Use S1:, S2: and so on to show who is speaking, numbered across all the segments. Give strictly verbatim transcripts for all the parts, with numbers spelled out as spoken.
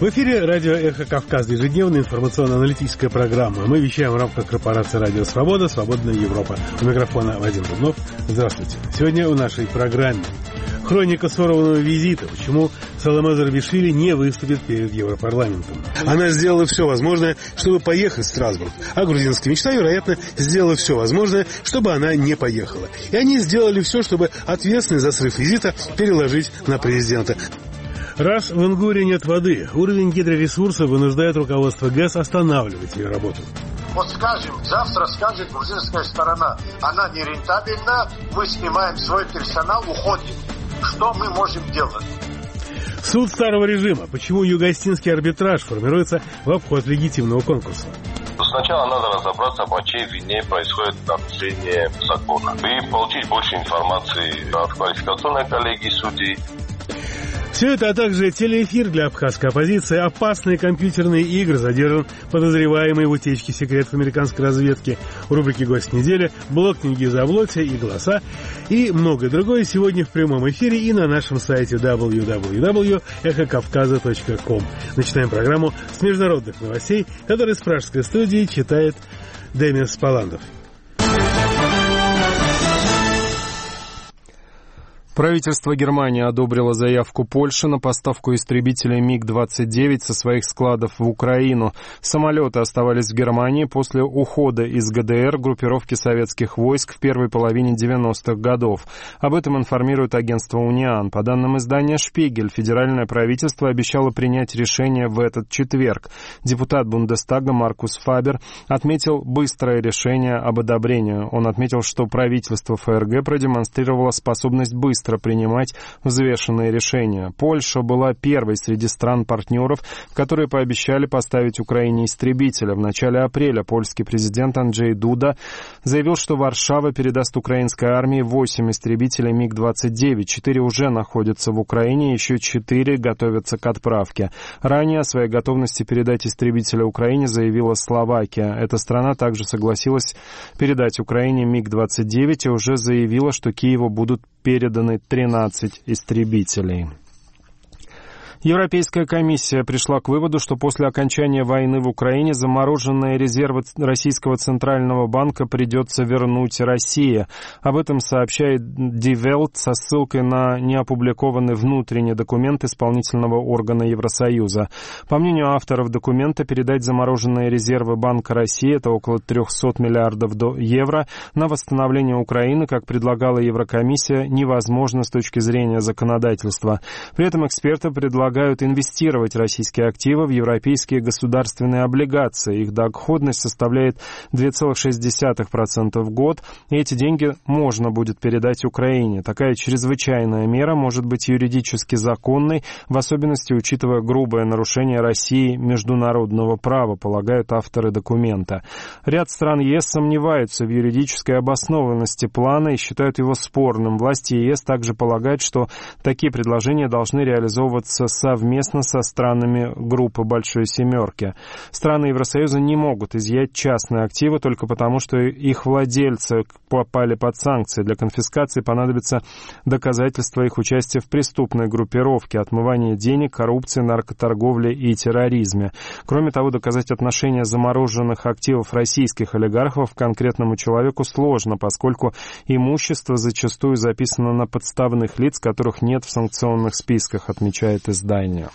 S1: В эфире радио «Эхо Кавказа», ежедневная информационно-аналитическая программа. Мы вещаем в рамках корпорации «Радио Свобода», «Свободная Европа». У микрофона Вадим Дубнов. Здравствуйте. Сегодня в нашей программе хроника сорванного визита. Почему Саломе Зурабишвили не выступит перед Европарламентом?
S2: Она сделала все возможное, чтобы поехать в Страсбург. А грузинская мечта, вероятно, сделала все возможное, чтобы она не поехала. И они сделали все, чтобы ответственность за срыв визита переложить на президента.
S1: Раз в Ингуре нет воды, уровень гидроресурсов вынуждает руководство ГЭС останавливать ее работу.
S3: Вот скажем, завтра скажет грузинская сторона, она нерентабельна, мы снимаем свой персонал, уходим. Что мы можем делать?
S1: Суд старого режима. Почему юго-остинский арбитраж формируется в обход легитимного конкурса?
S4: Сначала надо разобраться, по чьей вине происходит нарушение закона. И получить больше информации от квалификационной коллегии судей.
S1: Все это, а также телеэфир для абхазской оппозиции, опасные компьютерные игры, задержан подозреваемый в утечке секретов американской разведки, рубрики «Гость недели», блог Тенгиза Авлотия и «Голоса» и многое другое сегодня в прямом эфире и на нашем сайте дабл ю дабл ю дабл ю точка эхо кавказа точка ком. Начинаем программу с международных новостей, которые с пражской студии читает Демис Паландов.
S5: Правительство Германии одобрило заявку Польши на поставку истребителей миг двадцать девять со своих складов в Украину. Самолеты оставались в Германии после ухода из ГДР группировки советских войск в первой половине девяностых годов. Об этом информирует агентство «Униан». По данным издания «Шпигель», федеральное правительство обещало принять решение в этот четверг. Депутат Бундестага Маркус Фабер отметил быстрое решение об одобрении. Он отметил, что правительство ФРГ продемонстрировало способность быстро принимать взвешенные решения. Польша была первой среди стран-партнеров, которые пообещали поставить Украине истребителя. В начале апреля польский президент Анджей Дуда заявил, что Варшава передаст украинской армии восемь истребителей миг двадцать девять. Четыре уже находятся в Украине, еще четыре готовятся к отправке. Ранее о своей готовности передать истребителя Украине заявила Словакия. Эта страна также согласилась передать Украине миг двадцать девять и уже заявила, что Киеву будут переданы тринадцать истребителей. Европейская комиссия пришла к выводу, что после окончания войны в Украине замороженные резервы Российского Центрального банка придется вернуть России. Об этом сообщает Die Welt со ссылкой на неопубликованный внутренний документ исполнительного органа Евросоюза. По мнению авторов документа, передать замороженные резервы Банка России, это около триста миллиардов евро, на восстановление Украины, как предлагала Еврокомиссия, невозможно с точки зрения законодательства. При этом эксперты предлагают предлагают инвестировать российские активы в европейские государственные облигации. Их доходность составляет две целых шесть десятых процента в год, и эти деньги можно будет передать Украине. Такая чрезвычайная мера может быть юридически законной, в особенности учитывая грубое нарушение России международного права, полагают авторы документа. Ряд стран ЕС сомневаются в юридической обоснованности плана и считают его спорным. Власти ЕС также полагают, что такие предложения должны реализовываться совместно со странами группы «Большой семерки». Страны Евросоюза не могут изъять частные активы только потому, что их владельцы попали под санкции. Для конфискации понадобится доказательства их участия в преступной группировке, отмывании денег, коррупции, наркоторговле и терроризме. Кроме того, доказать отношение замороженных активов российских олигархов к конкретному человеку сложно, поскольку имущество зачастую записано на подставных лиц, которых нет в санкционных списках, отмечает издание.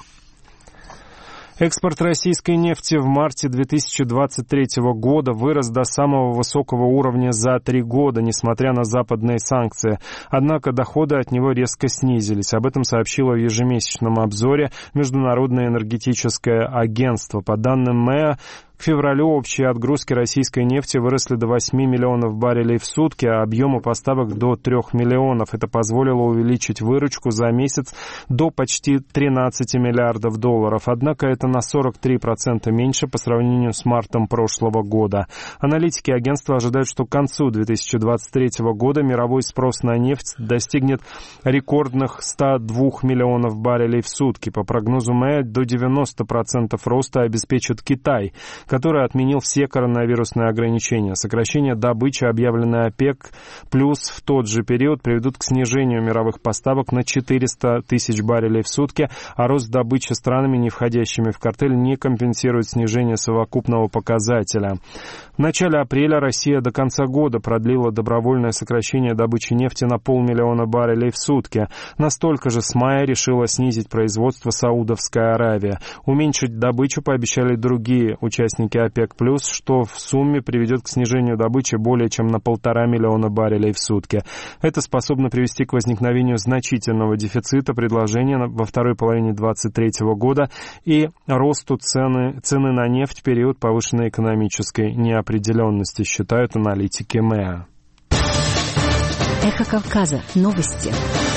S5: Экспорт российской нефти в марте две тысячи двадцать третьего года вырос до самого высокого уровня за три года, несмотря на западные санкции. Однако доходы от него резко снизились. Об этом сообщило в ежемесячном обзоре Международное энергетическое агентство. По данным МЭА, к февралю общие отгрузки российской нефти выросли до восьми миллионов баррелей в сутки, а объемы поставок до трёх миллионов. Это позволило увеличить выручку за месяц до почти тринадцати миллиардов долларов. Однако это на сорок три процента меньше по сравнению с мартом прошлого года. Аналитики агентства ожидают, что к концу две тысячи двадцать третьего года мировой спрос на нефть достигнет рекордных ста двух миллионов баррелей в сутки. По прогнозу МЭА, до девяноста процентов роста обеспечит Китай. который отменил все коронавирусные ограничения. Сокращение добычи, объявленное ОПЕК+, плюс в тот же период приведут к снижению мировых поставок на четыреста тысяч баррелей в сутки, а рост добычи странами, не входящими в картель, не компенсирует снижение совокупного показателя. В начале апреля Россия до конца года продлила добровольное сокращение добычи нефти на полмиллиона баррелей в сутки. Настолько же с мая решила снизить производство Саудовская Аравия. Уменьшить добычу пообещали другие участники ОПЕК+, что в сумме приведет к снижению добычи более чем на полтора миллиона баррелей в сутки. Это способно привести к возникновению значительного дефицита предложения во второй половине двадцать третьего года и росту цены, цены на нефть в период повышенной экономической неопределенности, считают аналитики МЭА.
S6: Эхо Кавказа. Новости.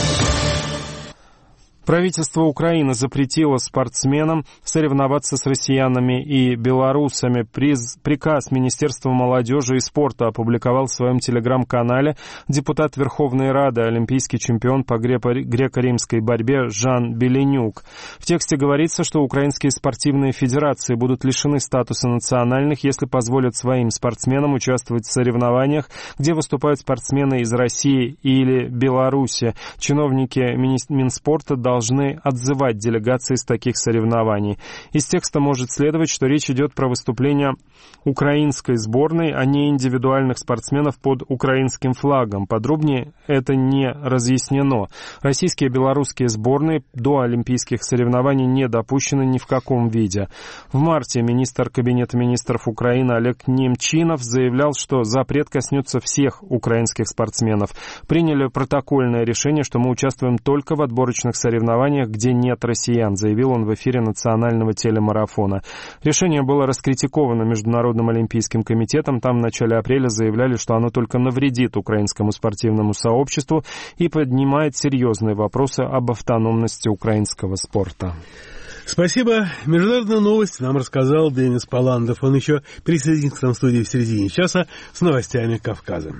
S5: Правительство Украины запретило спортсменам соревноваться с россиянами и белорусами. Приказ Министерства молодежи и спорта опубликовал в своем телеграм-канале депутат Верховной Рады, олимпийский чемпион по греко-римской борьбе Жан Беленюк. В тексте говорится, что украинские спортивные федерации будут лишены статуса национальных, если позволят своим спортсменам участвовать в соревнованиях, где выступают спортсмены из России или Беларуси. Чиновники Минспорта должны должны отзывать делегации с таких соревнований. Из текста может следовать, что речь идет про выступления украинской сборной, а не индивидуальных спортсменов под украинским флагом. Подробнее это не разъяснено. Российские и белорусские сборные до олимпийских соревнований не допущены ни в каком виде. В марте министр Кабинета министров Украины Олег Немчинов заявлял, что запрет коснется всех украинских спортсменов. Приняли протокольное решение, что мы участвуем только в отборочных соревнованиях, где нет россиян, заявил он в эфире национального телемарафона. Решение было раскритиковано Международным олимпийским комитетом. Там в начале апреля заявляли, что оно только навредит украинскому спортивному сообществу и поднимает серьезные вопросы об автономности украинского спорта.
S1: Спасибо. Международную новость нам рассказал Денис Паландов. Он еще присоединится к нам в студии в середине часа с новостями Кавказа.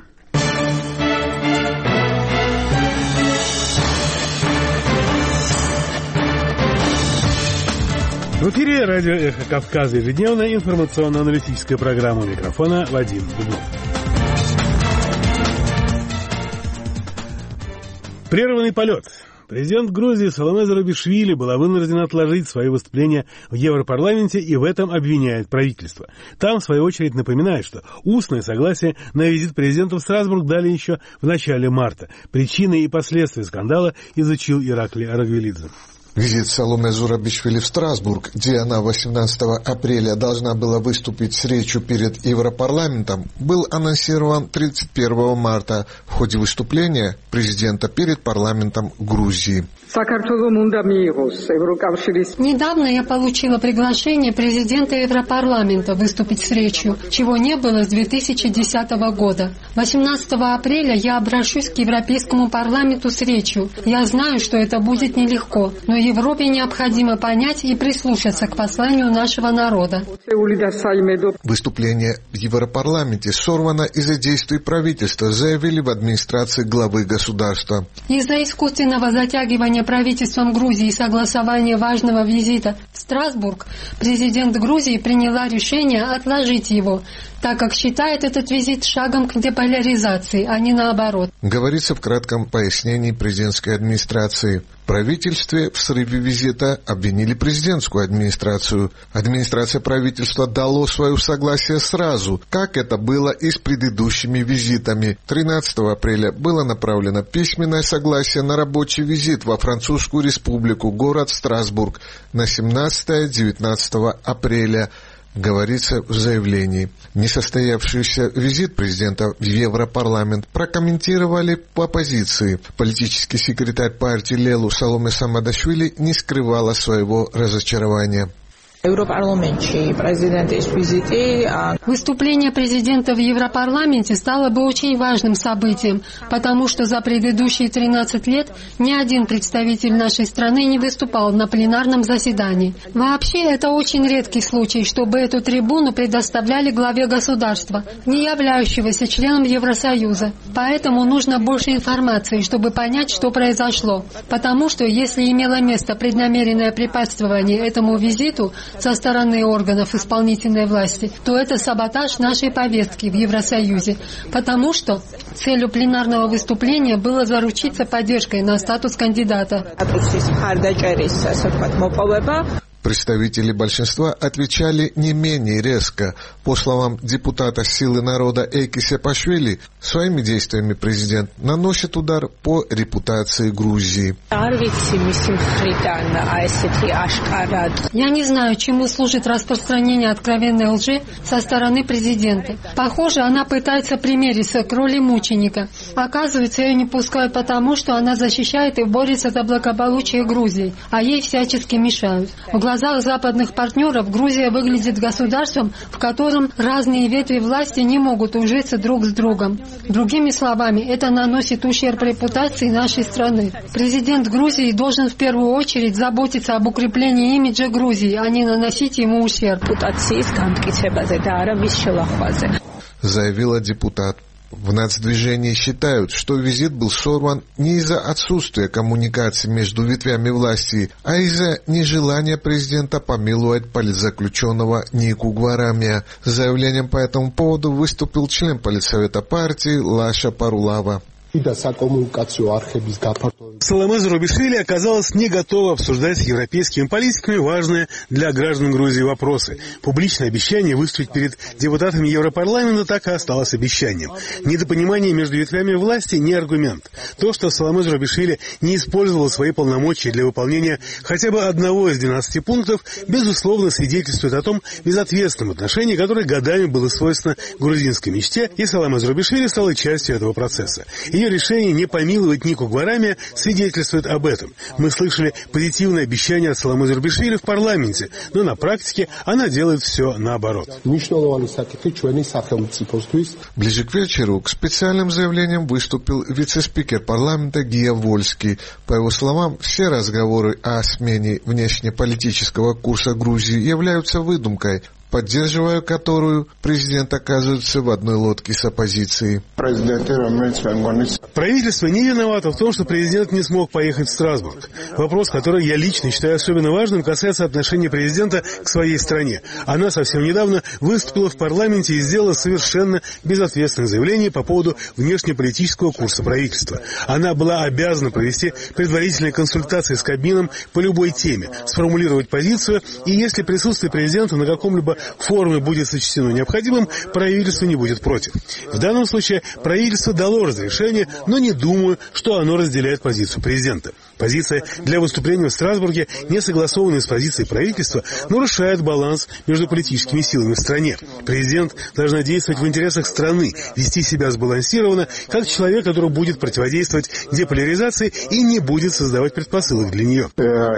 S1: В эфире радио «Эхо Кавказа», ежедневная информационно-аналитическая программа. У микрофона Вадим Дубнов. Прерванный полет. Президент Грузии Саломе Зурабишвили была вынуждена отложить свои выступления в Европарламенте и в этом обвиняет правительство. Там, в свою очередь, напоминает, что устное согласие на визит президента в Страсбург дали еще в начале марта. Причины и последствия скандала изучил Ираклий Арагвелидзе.
S7: Визит Саломе Зурабишвили в Страсбург, где она восемнадцатого апреля должна была выступить с речью перед Европарламентом, был анонсирован тридцать первого марта в ходе выступления президента перед парламентом Грузии.
S8: Недавно я получила приглашение президента Европарламента выступить с речью, чего не было с две тысячи десятого года. восемнадцатого апреля я обращусь к Европейскому парламенту с речью. Я знаю, что это будет нелегко, но Европе необходимо понять и прислушаться к посланию нашего народа.
S7: Выступление в Европарламенте сорвано из-за действий правительства, заявили в администрации главы государства.
S8: Из-за искусственного затягивания правительством Грузии согласования важного визита в Страсбург, президент Грузии приняла решение отложить его, так как считает этот визит шагом к деполяризации, а не наоборот.
S7: Говорится в кратком пояснении президентской администрации. В правительстве в срыве визита обвинили президентскую администрацию. Администрация правительства дала свое согласие сразу, как это было и с предыдущими визитами. тринадцатого апреля было направлено письменное согласие на рабочий визит во Французскую республику, город Страсбург, на семнадцатого-девятнадцатого апреля. Говорится в заявлении. Несостоявшийся визит президента в Европарламент прокомментировали по оппозиции. Политический секретарь партии Лелу Саломе Самадашвили не скрывала своего разочарования.
S8: Выступление президента в Европарламенте стало бы очень важным событием, потому что за предыдущие тринадцать лет ни один представитель нашей страны не выступал на пленарном заседании. Вообще, это очень редкий случай, чтобы эту трибуну предоставляли главе государства, не являющегося членом Евросоюза. Поэтому нужно больше информации, чтобы понять, что произошло. Потому что, если имело место преднамеренное препятствование этому визиту, со стороны органов исполнительной власти, то это саботаж нашей повестки в Евросоюзе, потому что целью пленарного выступления было заручиться поддержкой на статус кандидата.
S7: Представители большинства отвечали не менее резко. По словам депутата «Силы народа» Эйки Саакашвили, своими действиями президент наносит удар по репутации Грузии.
S8: Я не знаю, чему служит распространение откровенной лжи со стороны президента. Похоже, она пытается примириться к роли мученика. Оказывается, ее не пускают потому, что она защищает и борется за благополучие Грузии, а ей всячески мешают. В глазах западных партнеров Грузия выглядит государством, в котором разные ветви власти не могут ужиться друг с другом. Другими словами, это наносит ущерб репутации нашей страны. Президент Грузии должен в первую очередь заботиться об укреплении имиджа Грузии, а не наносить ему ущерб.
S7: Заявила депутат. В нацдвижении считают, что визит был сорван не из-за отсутствия коммуникации между ветвями власти, а из-за нежелания президента помиловать политзаключенного Нику Гварамия. С заявлением по этому поводу выступил член политсовета партии Лаша Парулава.
S2: Саломе Зурабишвили оказалась не готова обсуждать с европейскими политиками важные для граждан Грузии вопросы. Публичное обещание выступить перед депутатами Европарламента так и осталось обещанием. Недопонимание между ветвями власти не аргумент. То, что Саломе Зурабишвили не использовала свои полномочия для выполнения хотя бы одного из двенадцати пунктов, безусловно свидетельствует о том безответственном отношении, которое годами было свойственно грузинской мечте, и Саломе Зурабишвили стала частью этого процесса. Ее решение не помиловать Нику Гварамия свидетельствует об этом. Мы слышали позитивное обещание от Саломе Зурабишвили в парламенте, но на практике она делает все наоборот.
S7: Ближе к вечеру к специальным заявлениям выступил вице-спикер парламента Гия Вольский. По его словам, все разговоры о смене внешнеполитического курса Грузии являются выдумкой, поддерживая которую президент оказывается в одной лодке с оппозицией.
S2: Правительство не виновато в том, что президент не смог поехать в Страсбург. Вопрос, который я лично считаю особенно важным, касается отношения президента к своей стране. Она совсем недавно выступила в парламенте и сделала совершенно безответственное заявление по поводу внешнеполитического курса правительства. Она была обязана провести предварительные консультации с Кабмином по любой теме, сформулировать позицию, и если присутствие президента на каком-либо форуме будет сочтено необходимым, правительство не будет против. В данном случае правительство дало разрешение, но не думаю, что оно разделяет позицию президента. Позиция для выступления в Страсбурге, не согласованная с позицией правительства, нарушает баланс между политическими силами в стране. Президент должна действовать в интересах страны, вести себя сбалансированно, как человек, который будет противодействовать деполяризации и не будет создавать предпосылок для нее.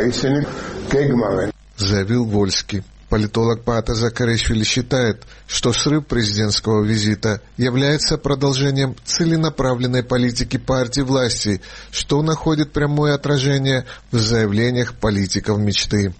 S7: Заявил Вольский. Политолог Пата Закаришвили считает, что срыв президентского визита является продолжением целенаправленной политики партии власти, что находит прямое отражение в заявлениях политиков мечты.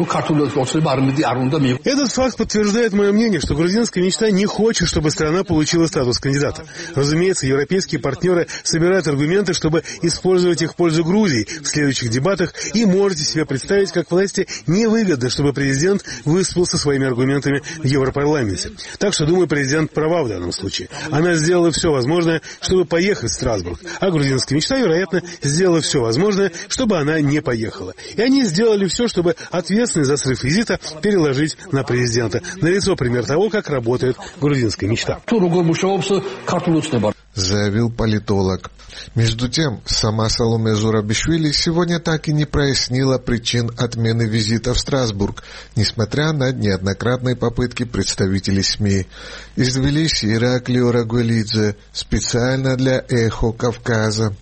S2: Этот факт подтверждает мое мнение, что грузинская мечта не хочет, чтобы страна получила статус кандидата. Разумеется, европейские партнеры собирают аргументы, чтобы использовать их в пользу Грузии в следующих дебатах, и можете себе представить, как власти невыгодно, чтобы президент выступил со своими аргументами в Европарламенте. Так что, думаю, президент права в данном случае. Она сделала все возможное, чтобы поехать в Страсбург, а грузинская мечта, вероятно, сделала все возможное, чтобы она не поехала. И они сделали все, чтобы ответить за срыв визита переложить на президента. Налицо пример того, как работает грузинская мечта.
S7: Заявил политолог. Между тем, сама Саломе Зурабишвили сегодня так и не прояснила причин отмены визита в Страсбург, несмотря на неоднократные попытки представителей СМИ. Из Тбилиси Ираклио Рагуэлидзе, специально для «Эхо Кавказа».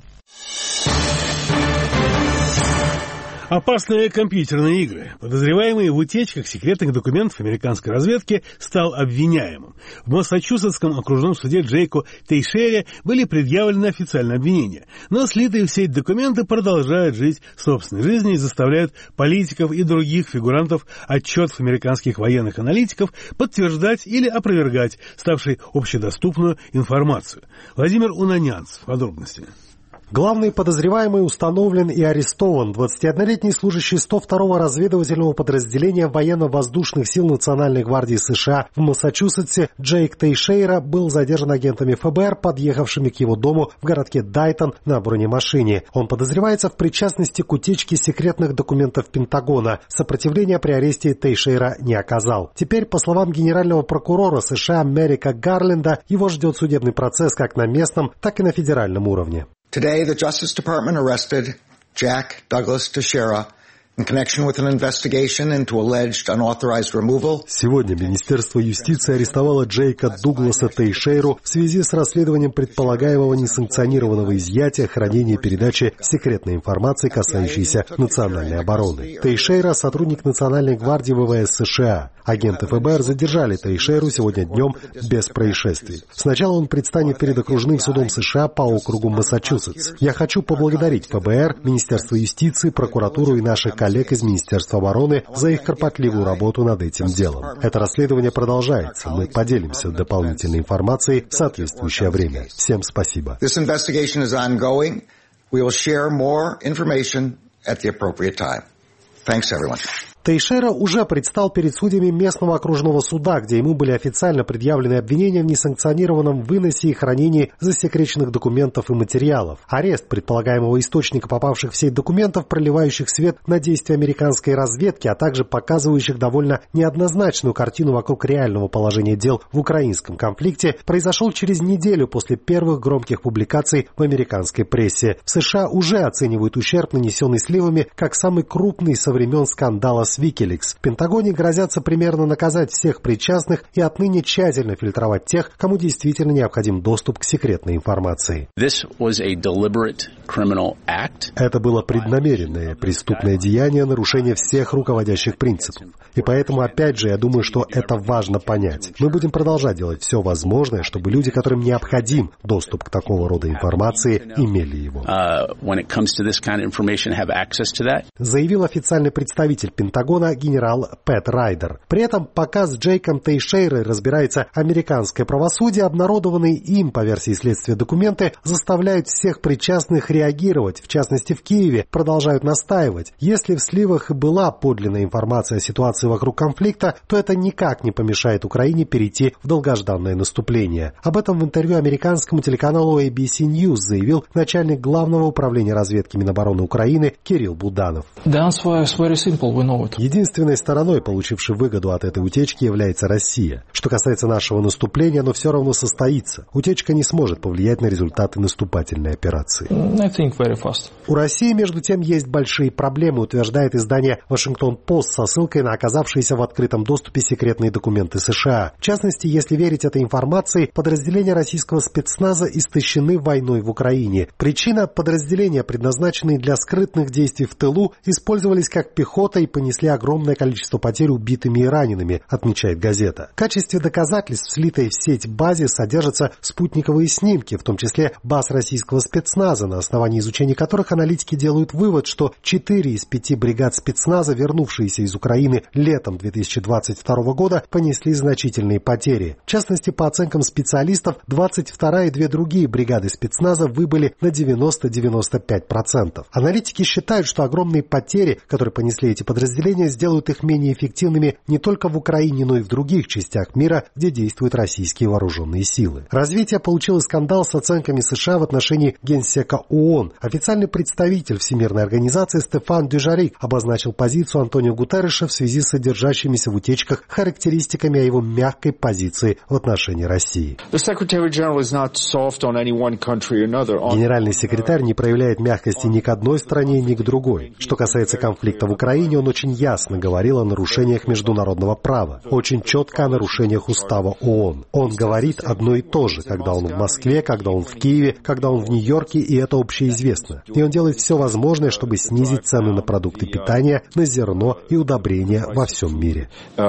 S1: Опасные компьютерные игры. Подозреваемый в утечках секретных документов американской разведки стал обвиняемым. В Массачусетском окружном суде Джейку Тейшере были предъявлены официальные обвинения. Но слитые в сеть документы продолжают жить собственной жизнью и заставляют политиков и других фигурантов отчетов американских военных аналитиков подтверждать или опровергать ставшей общедоступную информацию. Владимир Унанянцев. Подробности.
S9: Главный подозреваемый установлен и арестован. двадцатиоднолетний служащий сто второго разведывательного подразделения военно-воздушных сил Национальной гвардии США в Массачусетсе Джейк Тейшейра был задержан агентами эф бэ эр, подъехавшими к его дому в городке Дайтон на бронемашине. Он подозревается в причастности к утечке секретных документов Пентагона. Сопротивления при аресте Тейшейра не оказал. Теперь, по словам генерального прокурора США Мерика Гарленда, его ждет судебный процесс как на местном, так и на федеральном уровне.
S10: Today, the Justice Department arrested Jack Douglas Teixeira in connection with an investigation into alleged unauthorized removal.
S9: Сегодня Министерство юстиции арестовало Джейка Дугласа Тейшейру в связи с расследованием предполагаемого несанкционированного изъятия, хранения и передачи секретной информации, касающейся национальной обороны. Тейшейра – сотрудник Национальной гвардии вэ вэ эс США. Агенты эф бэ эр задержали Тейшейру сегодня днем без происшествий. Сначала он предстанет перед окружным судом США по округу Массачусетс. Я хочу поблагодарить эф бэ эр, Министерство юстиции, прокуратуру и наших коллег из Министерства обороны за их кропотливую работу над этим делом. Это расследование продолжается. Мы поделимся дополнительной информацией в соответствующее время. Всем спасибо.
S10: This investigation is ongoing. We will share more information at the appropriate time. Thanks, everyone.
S9: Тейшейра уже предстал перед судьями местного окружного суда, где ему были официально предъявлены обвинения в несанкционированном выносе и хранении засекреченных документов и материалов. Арест предполагаемого источника попавших в сеть документов, проливающих свет на действия американской разведки, а также показывающих довольно неоднозначную картину вокруг реального положения дел в украинском конфликте, произошел через неделю после первых громких публикаций в американской прессе. В США уже оценивают ущерб, нанесенный сливами, как самый крупный со времен скандала с Wikileaks. В Пентагоне грозятся примерно наказать всех причастных и отныне тщательно фильтровать тех, кому действительно необходим доступ к секретной информации. Это было преднамеренное преступное деяние, нарушение всех руководящих принципов. И поэтому, опять же, я думаю, что это важно понять. Мы будем продолжать делать все возможное, чтобы люди, которым необходим доступ к такого рода информации, имели его. Заявил официальный представитель Пентагона генерал Пэт Райдер. При этом, пока с Джейком Тейшейрой разбирается американское правосудие, обнародованные им по версии следствия документы заставляют всех причастных реагировать. В частности, в Киеве продолжают настаивать. Если в сливах и была подлинная информация о ситуации вокруг конфликта, то это никак не помешает Украине перейти в долгожданное наступление. Об этом в интервью американскому телеканалу эй би си News заявил начальник Главного управления разведки Минобороны Украины Кирилл Буданов. Единственной стороной, получившей выгоду от этой утечки, является Россия. Что касается нашего наступления, оно все равно состоится. Утечка не сможет повлиять на результаты наступательной операции. У России, между тем, есть большие проблемы, утверждает издание «Вашингтон-Пост» со ссылкой на оказавшиеся в открытом доступе секретные документы США. В частности, если верить этой информации, подразделения российского спецназа истощены войной в Украине. Причина – подразделения, предназначенные для скрытных действий в тылу, использовались как пехота и понесли огромное количество потерь убитыми и ранеными, отмечает газета. В качестве доказательств слитой в сеть базе содержатся спутниковые снимки, в том числе баз российского спецназа, на основании изучения которых аналитики делают вывод, что четыре из пяти бригад спецназа, вернувшиеся из Украины летом две тысячи двадцать второго года, понесли значительные потери. В частности, по оценкам специалистов, двадцать вторая и две другие бригады спецназа выбыли на девяносто - девяносто пять процентов. Аналитики считают, что огромные потери, которые понесли эти подразделения, сделают их менее эффективными не только в Украине, но и в других частях мира, где действуют российские вооруженные силы. Развитие получило скандал с оценками США в отношении Генсека ООН. Официальный представитель Всемирной организации Стефан Дюжарик обозначил позицию Антонио Гутерреша в связи с содержащимися в утечках характеристиками о его мягкой позиции в отношении России. Генеральный секретарь не проявляет мягкости ни к одной стране, ни к другой. Что касается конфликта в Украине, он очень ясно говорил о нарушениях международного права, очень четко о нарушениях устава ООН. Он говорит одно и то же, когда он в Москве, когда он в Киеве, когда он в Нью-Йорке, и это общеизвестно. И он делает все возможное, чтобы снизить цены на продукты питания, на зерно и удобрения во всем мире.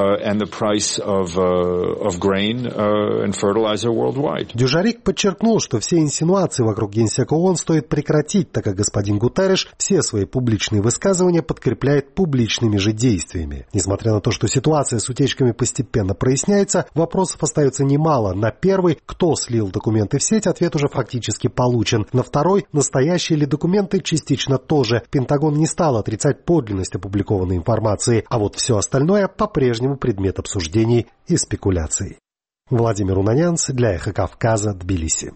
S9: Дюжарик подчеркнул, что все инсинуации вокруг Генсека ООН стоит прекратить, так как господин Гутерреш все свои публичные высказывания подкрепляет публичными же действиями. Несмотря на то, что ситуация с утечками постепенно проясняется, вопросов остается немало. На первый, кто слил документы в сеть, ответ уже фактически получен. На второй, настоящие ли документы, частично тоже. Пентагон не стал отрицать подлинность опубликованной информации, а вот все остальное по-прежнему предмет обсуждений и спекуляций. Владимир Унанянц для «Эхо Кавказа», Тбилиси.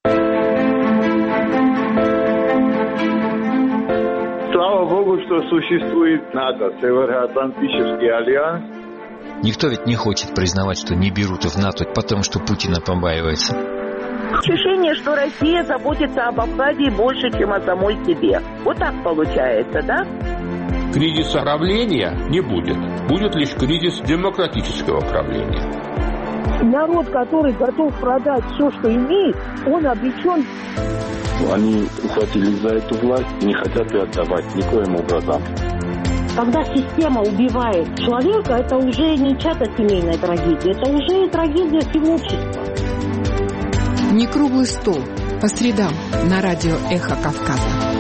S11: Слава Богу, что существует НАТО, Североатлантический альянс.
S12: Никто ведь не хочет признавать, что не берут в НАТО, потому что Путина побаивается.
S13: Ощущение, что Россия заботится об Абхазии больше, чем о самой себе. Вот так получается, да?
S14: Кризиса правления не будет. Будет лишь кризис демократического правления.
S15: Народ, который готов продать все, что имеет, он обречен.
S16: Они ухватились за эту власть и не хотят ее отдавать никоим образом.
S17: Когда система убивает человека, это уже не чья-то семейная трагедия, это уже трагедия всего общества.
S18: Не круглый стол. По средам на радио «Эхо Кавказа».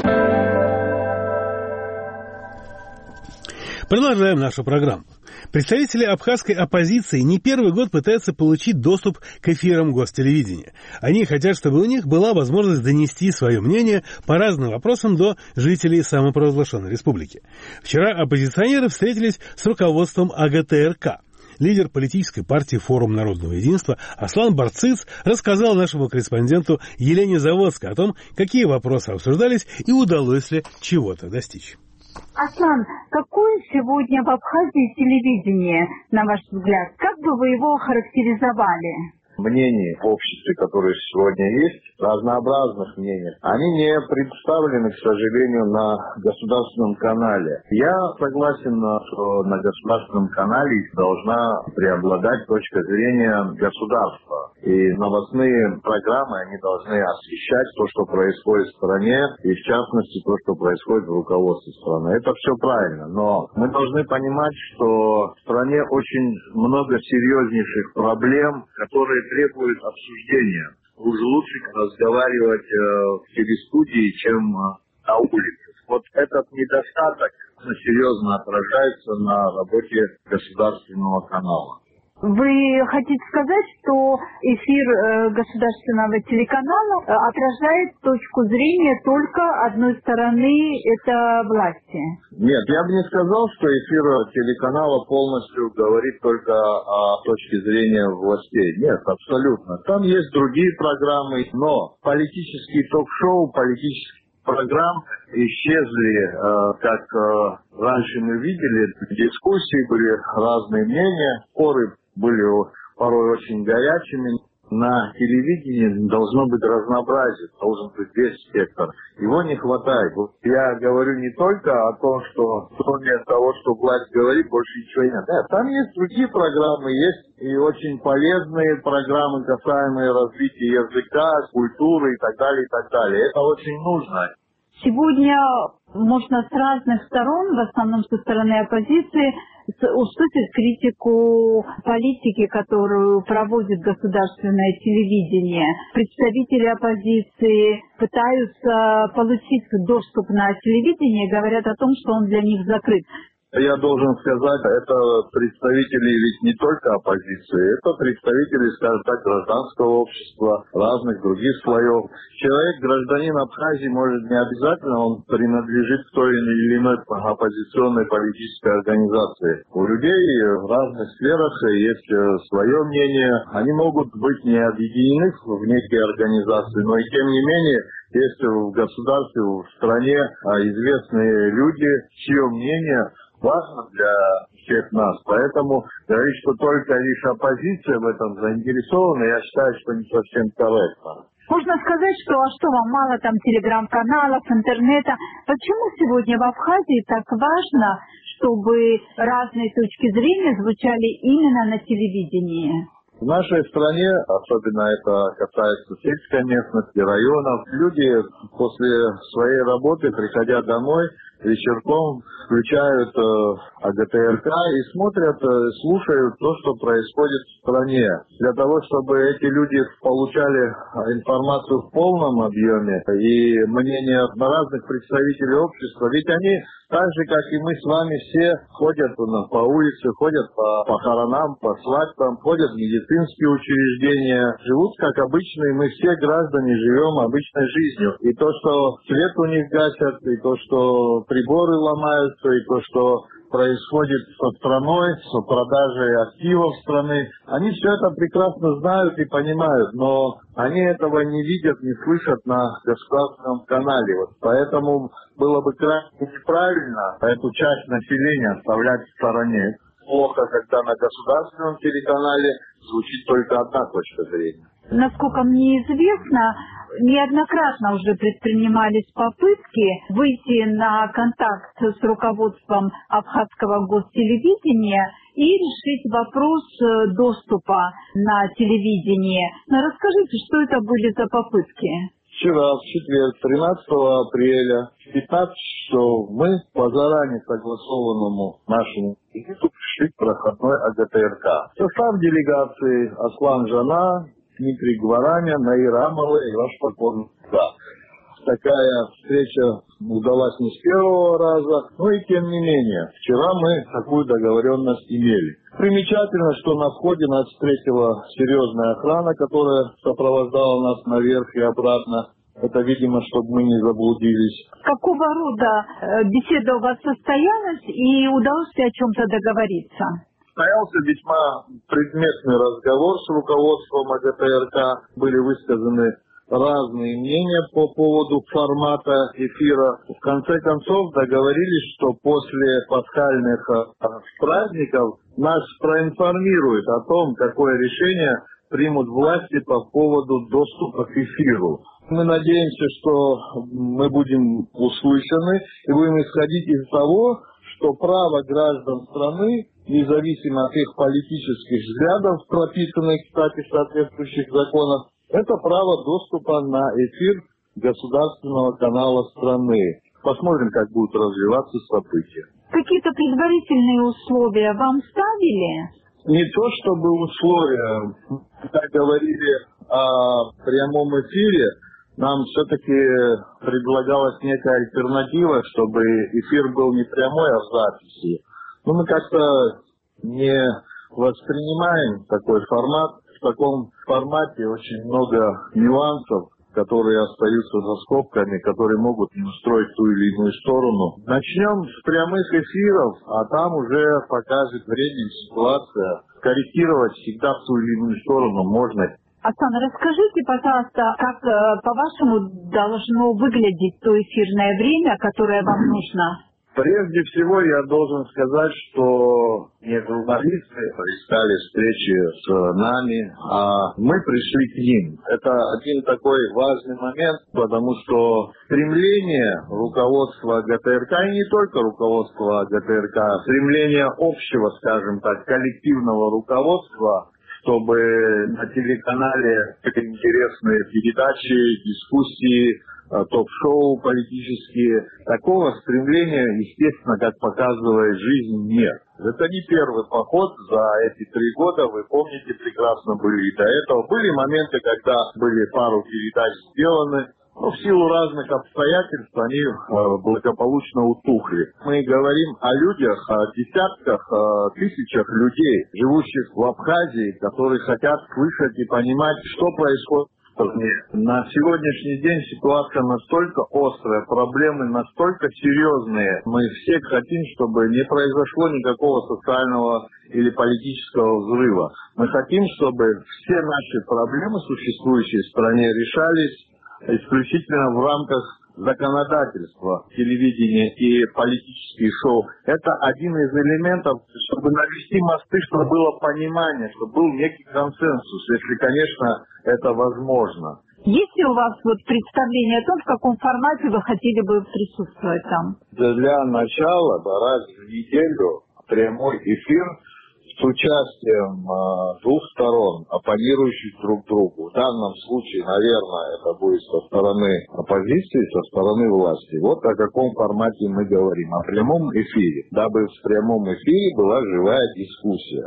S1: Продолжаем нашу программу. Представители абхазской оппозиции не первый год пытаются получить доступ к эфирам гостелевидения. Они хотят, чтобы у них была возможность донести свое мнение по разным вопросам до жителей самопровозглашенной республики. Вчера оппозиционеры встретились с руководством а гэ тэ эр ка. Лидер политической партии «Форум народного единства» Аслан Барциц рассказал нашему корреспонденту Елене Заводской о том, какие вопросы обсуждались и удалось ли чего-то достичь.
S19: Аслан, какое сегодня в Абхазии телевидение, на ваш взгляд? Как бы вы его охарактеризовали?
S11: Мнений в обществе, которые сегодня есть, разнообразных мнений, они не представлены, к сожалению, на государственном канале. Я согласен, что на государственном канале должна преобладать точка зрения государства. И новостные программы, они должны освещать то, что происходит в стране, и в частности то, что происходит в руководстве страны. Это все правильно, но мы должны понимать, что в стране очень много серьезнейших проблем, которые требуют обсуждения. Уж лучше разговаривать э, в телестудии, чем э, на улице. Вот этот недостаток серьезно отражается на работе государственного канала.
S19: Вы хотите сказать, что эфир э, государственного телеканала э, отражает точку зрения только одной стороны, это власти?
S11: Нет, я бы не сказал, что эфир телеканала полностью говорит только о точке зрения властей. Нет, абсолютно. Там есть другие программы, но политические ток-шоу, политические программ исчезли, э, как э, раньше мы видели, дискуссии, были разные мнения, споры были порой очень горячими. На телевидении должно быть разнообразие, должен быть весь спектр. Его не хватает. Я говорю не только о том, что кроме того, что власть говорит, больше ничего нет. Нет, там есть другие программы, есть и очень полезные программы, касаемые развития языка, культуры и так далее, и так далее. Это очень нужно.
S19: Сегодня можно с разных сторон, в основном со стороны оппозиции, услышать критику политики, которую проводит государственное телевидение. Представители оппозиции пытаются получить доступ на телевидение, говорят о том, что он для них закрыт.
S11: Я должен сказать, это представители ведь не только оппозиции, это представители, скажем так, гражданского общества, разных других слоев. Человек, гражданин Абхазии, может не обязательно, он принадлежит к той или иной оппозиционной политической организации. У людей в разных сферах есть свое мнение, они могут быть не объединены в некие организации, но и тем не менее, есть в государстве, в стране известные люди, чье мнение важно для всех нас. Поэтому говорить, что только лишь оппозиция в этом заинтересована, я считаю, что не совсем корректно.
S19: Можно сказать, что а что вам мало там телеграм-каналов, интернета? Почему сегодня в Абхазии так важно, чтобы разные точки зрения звучали именно на телевидении?
S11: В нашей стране, особенно это касается сельской местности, районов, люди после своей работы, приходя домой, вечерком включают э, а гэ тэ эр ка и смотрят, э, слушают то, что происходит в стране. Для того, чтобы эти люди получали информацию в полном объеме и мнение разных представителей общества, ведь они Так же, как и мы с вами все ходят по улице, ходят по похоронам, по свадьбам, ходят в медицинские учреждения, живут как обычные, мы все граждане живем обычной жизнью. И то, что свет у них гасят, и то, что приборы ломаются, и то, что происходит со страной, с продажей активов страны. Они все это прекрасно знают и понимают, но они этого не видят, не слышат на государственном канале. Вот поэтому было бы крайне неправильно эту часть населения оставлять в стороне. Плохо, когда на государственном телеканале звучит только одна точка зрения.
S19: Насколько мне известно, неоднократно уже предпринимались попытки выйти на контакт с руководством Абхазского гостелевидения и решить вопрос доступа на телевидение. Но расскажите, что это были за попытки?
S11: Вчера, в четверг, тринадцатого апреля, в пятнадцать часов, мы по заранее согласованному нашему визиту пришли к проходной АГТРК. В состав делегации Аслан Жана, Дмитрий Гвараня, Наир Амалы и ваш покорный слуга. Такая встреча удалась не с первого раза, но и тем не менее. Вчера мы такую договоренность имели. Примечательно, что на входе нас встретила серьезная охрана, которая сопровождала нас наверх и обратно. Это, видимо, чтобы мы не заблудились.
S19: Какого рода беседа у вас состоялась и удалось ли о чем-то договориться?
S11: Состоялся весьма предметный разговор с руководством АГТРК. Были высказаны разные мнения по поводу формата эфира. В конце концов договорились, что после пасхальных праздников нас проинформируют о том, какое решение примут власти по поводу доступа к эфиру. Мы надеемся, что мы будем услышаны и будем исходить из того, что право граждан страны, независимо от их политических взглядов, прописанных, кстати, в соответствующих законах, это право доступа на эфир государственного канала страны. Посмотрим, как будут развиваться события.
S19: Какие-то предварительные условия вам ставили?
S11: Не то чтобы условия. Когда говорили о прямом эфире, нам все-таки предлагалась некая альтернатива, чтобы эфир был не прямой, а в записи. Но мы как-то не воспринимаем такой формат. В таком формате очень много нюансов, которые остаются за скобками, которые могут не устроить ту или иную сторону. Начнем с прямых эфиров, а там уже покажет время, ситуация. Корректировать всегда в ту или иную сторону можно.
S19: Оксана, расскажите, пожалуйста, как, по-вашему, должно выглядеть то эфирное время, которое вам нужно?
S11: Прежде всего, я должен сказать, что не журналисты искали встречи с нами, а мы пришли к ним. Это один такой важный момент, потому что стремление руководства АГТРК, и не только руководства АГТРК, стремление общего, скажем так, коллективного руководства, чтобы на телеканале были интересные передачи, дискуссии, ток-шоу политические. Такого стремления, естественно, как показывает жизнь, нет. Это не первый поход за эти три года, вы помните, прекрасно были и до этого. Были моменты, когда были пару передач сделаны, но в силу разных обстоятельств они э, благополучно утухли. Мы говорим о людях, о десятках, о тысячах людей, живущих в Абхазии, которые хотят слышать и понимать, что происходит в стране. На сегодняшний день ситуация настолько острая, проблемы настолько серьезные. Мы все хотим, чтобы не произошло никакого социального или политического взрыва. Мы хотим, чтобы все наши проблемы, существующие в стране, решались исключительно в рамках законодательства, телевидения и политические шоу. Это один из элементов, чтобы навести мосты, чтобы было понимание, чтобы был некий консенсус, если, конечно, это возможно.
S19: Есть ли у вас вот представление о том, в каком формате вы хотели бы присутствовать там?
S11: Для начала, да, раз в неделю прямой эфир с участием э, двух сторон, оппонирующих друг другу. В данном случае, наверное, это будет со стороны оппозиции, со стороны власти. Вот о каком формате мы говорим. О прямом эфире. Дабы в прямом эфире была живая дискуссия.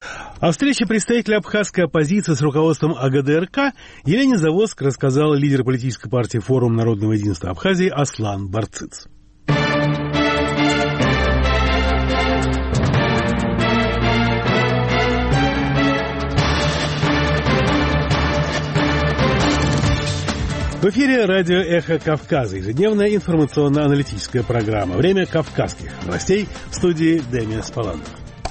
S1: О встрече представителя абхазской оппозиции с руководством АГТРК Елене Заводск рассказал лидер политической партии «Форум народного единства Абхазии» Аслан Барцыц. В эфире радио «Эхо Кавказа», ежедневная информационно-аналитическая программа. Время кавказских новостей, в студии Демис Паландов.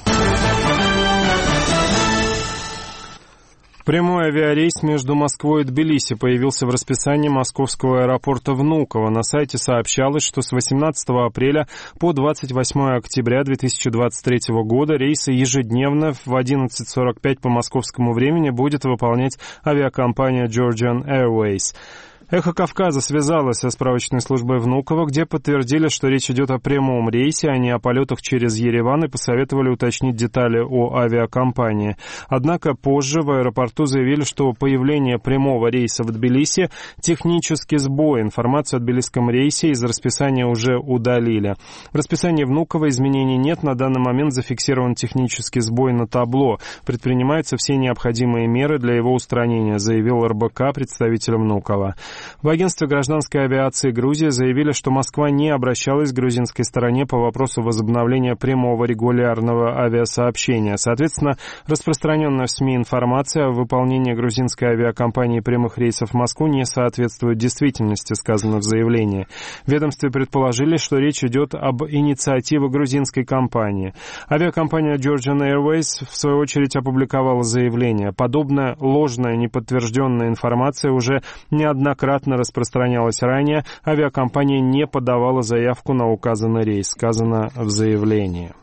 S5: Прямой авиарейс между Москвой и Тбилиси появился в расписании московского аэропорта Внуково. На сайте сообщалось, что с восемнадцатого апреля по двадцать восьмое октября две тысячи двадцать третьего года рейсы ежедневно в одиннадцать сорок пять по московскому времени будет выполнять авиакомпания Georgian Airways. «Эхо Кавказа» связалось со справочной службой Внуково, где подтвердили, что речь идет о прямом рейсе, а не о полетах через Ереван, и посоветовали уточнить детали о авиакомпании. Однако позже в аэропорту заявили, что появление прямого рейса в Тбилиси – технический сбой. Информацию о тбилисском рейсе из расписания уже удалили. В расписании Внуково изменений нет. На данный момент зафиксирован технический сбой на табло. Предпринимаются все необходимые меры для его устранения, заявил эр бэ ка, представитель Внуково. В агентстве гражданской авиации Грузии заявили, что Москва не обращалась к грузинской стороне по вопросу возобновления прямого регулярного авиасообщения. Соответственно, распространенная в СМИ информация о выполнении грузинской авиакомпании прямых рейсов в Москву не соответствует действительности, сказано в заявлении. В ведомстве предположили, что речь идет об инициативе грузинской компании. Авиакомпания Georgian Airways, в свою очередь, опубликовала заявление. Подобная ложная, неподтвержденная информация уже неоднократно распространялась ранее, авиакомпания не подавала заявку на указанный рейс, сказано в заявлении.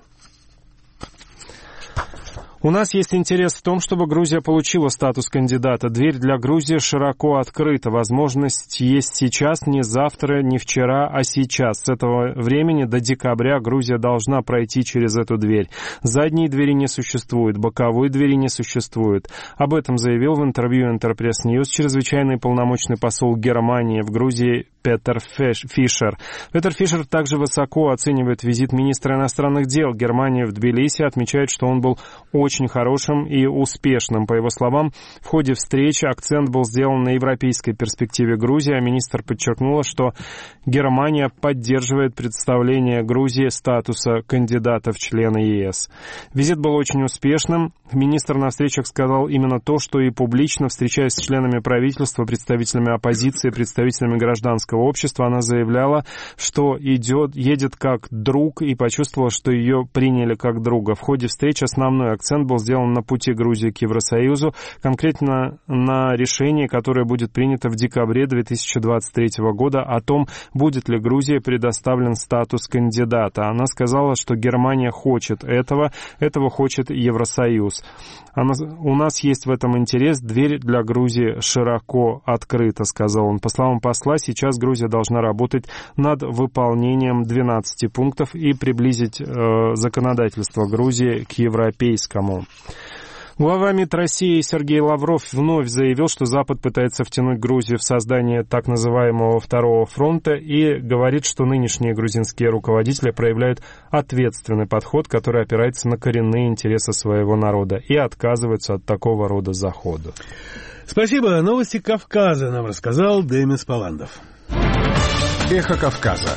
S5: У нас есть интерес в том, чтобы Грузия получила статус кандидата. Дверь для Грузии широко открыта. Возможность есть сейчас, не завтра, не вчера, а сейчас. С этого времени до декабря Грузия должна пройти через эту дверь. Задней двери не существует, боковой двери не существует. Об этом заявил в интервью Интерпресс Ньюс чрезвычайный полномочный посол Германии в Грузии Петер Фишер. Петер Фишер также высоко оценивает визит министра иностранных дел Германии в Тбилиси, отмечает, что он был очень хорошим и успешным. По его словам, в ходе встречи акцент был сделан на европейской перспективе Грузии, а министр подчеркнула, что Германия поддерживает представление Грузии статуса кандидата в члены е эс. Визит был очень успешным. Министр на встречах сказал именно то, что и публично, встречаясь с членами правительства, представителями оппозиции, представителями гражданского общества, она заявляла, что идет, едет как друг, и почувствовала, что ее приняли как друга. В ходе встречи основной акцент был сделан на пути Грузии к Евросоюзу, конкретно на решение, которое будет принято в декабре две тысячи двадцать третьего года о том, будет ли Грузии предоставлен статус кандидата. Она сказала, что Германия хочет этого, этого хочет Евросоюз. Она, у нас есть в этом интерес, дверь для Грузии широко открыта, сказал он. По словам посла, сейчас Грузия должна работать над выполнением двенадцати пунктов и приблизить э, законодательство Грузии к европейскому. Глава МИД России Сергей Лавров вновь заявил, что Запад пытается втянуть Грузию в создание так называемого второго фронта и говорит, что нынешние грузинские руководители проявляют ответственный подход, который опирается на коренные интересы своего народа и отказываются от такого рода захода.
S1: Спасибо. Новости Кавказа нам рассказал Демис Паландов.
S20: Эхо Кавказа.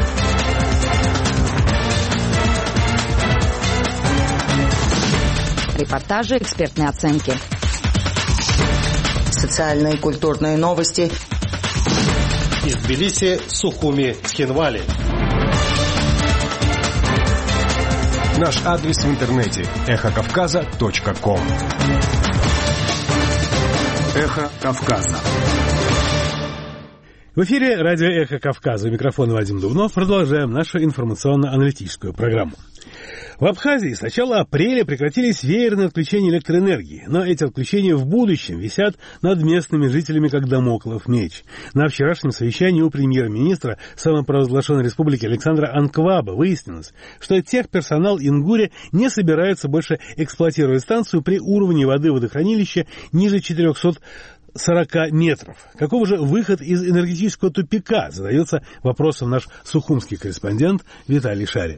S21: Репортажи, экспертные оценки.
S22: Социальные и культурные новости.
S23: Из Тбилиси, Сухуми, Цхинвали.
S20: Наш адрес в интернете эхо кавказа точка ком. Эхо Кавказа.
S1: В эфире радио «Эхо Кавказа». У микрофона Вадим Дубнов. Продолжаем нашу информационно-аналитическую программу. В Абхазии с начала апреля прекратились веерные отключения электроэнергии, но эти отключения в будущем висят над местными жителями как дамоклов меч. На вчерашнем совещании у премьер-министра самопровозглашенной республики Александра Анкваба выяснилось, что техперсонал Ингуре не собирается больше эксплуатировать станцию при уровне воды водохранилища ниже четырехсот сорока метров. Каков же выход из энергетического тупика, задается вопросом наш сухумский корреспондент Виталий Шария.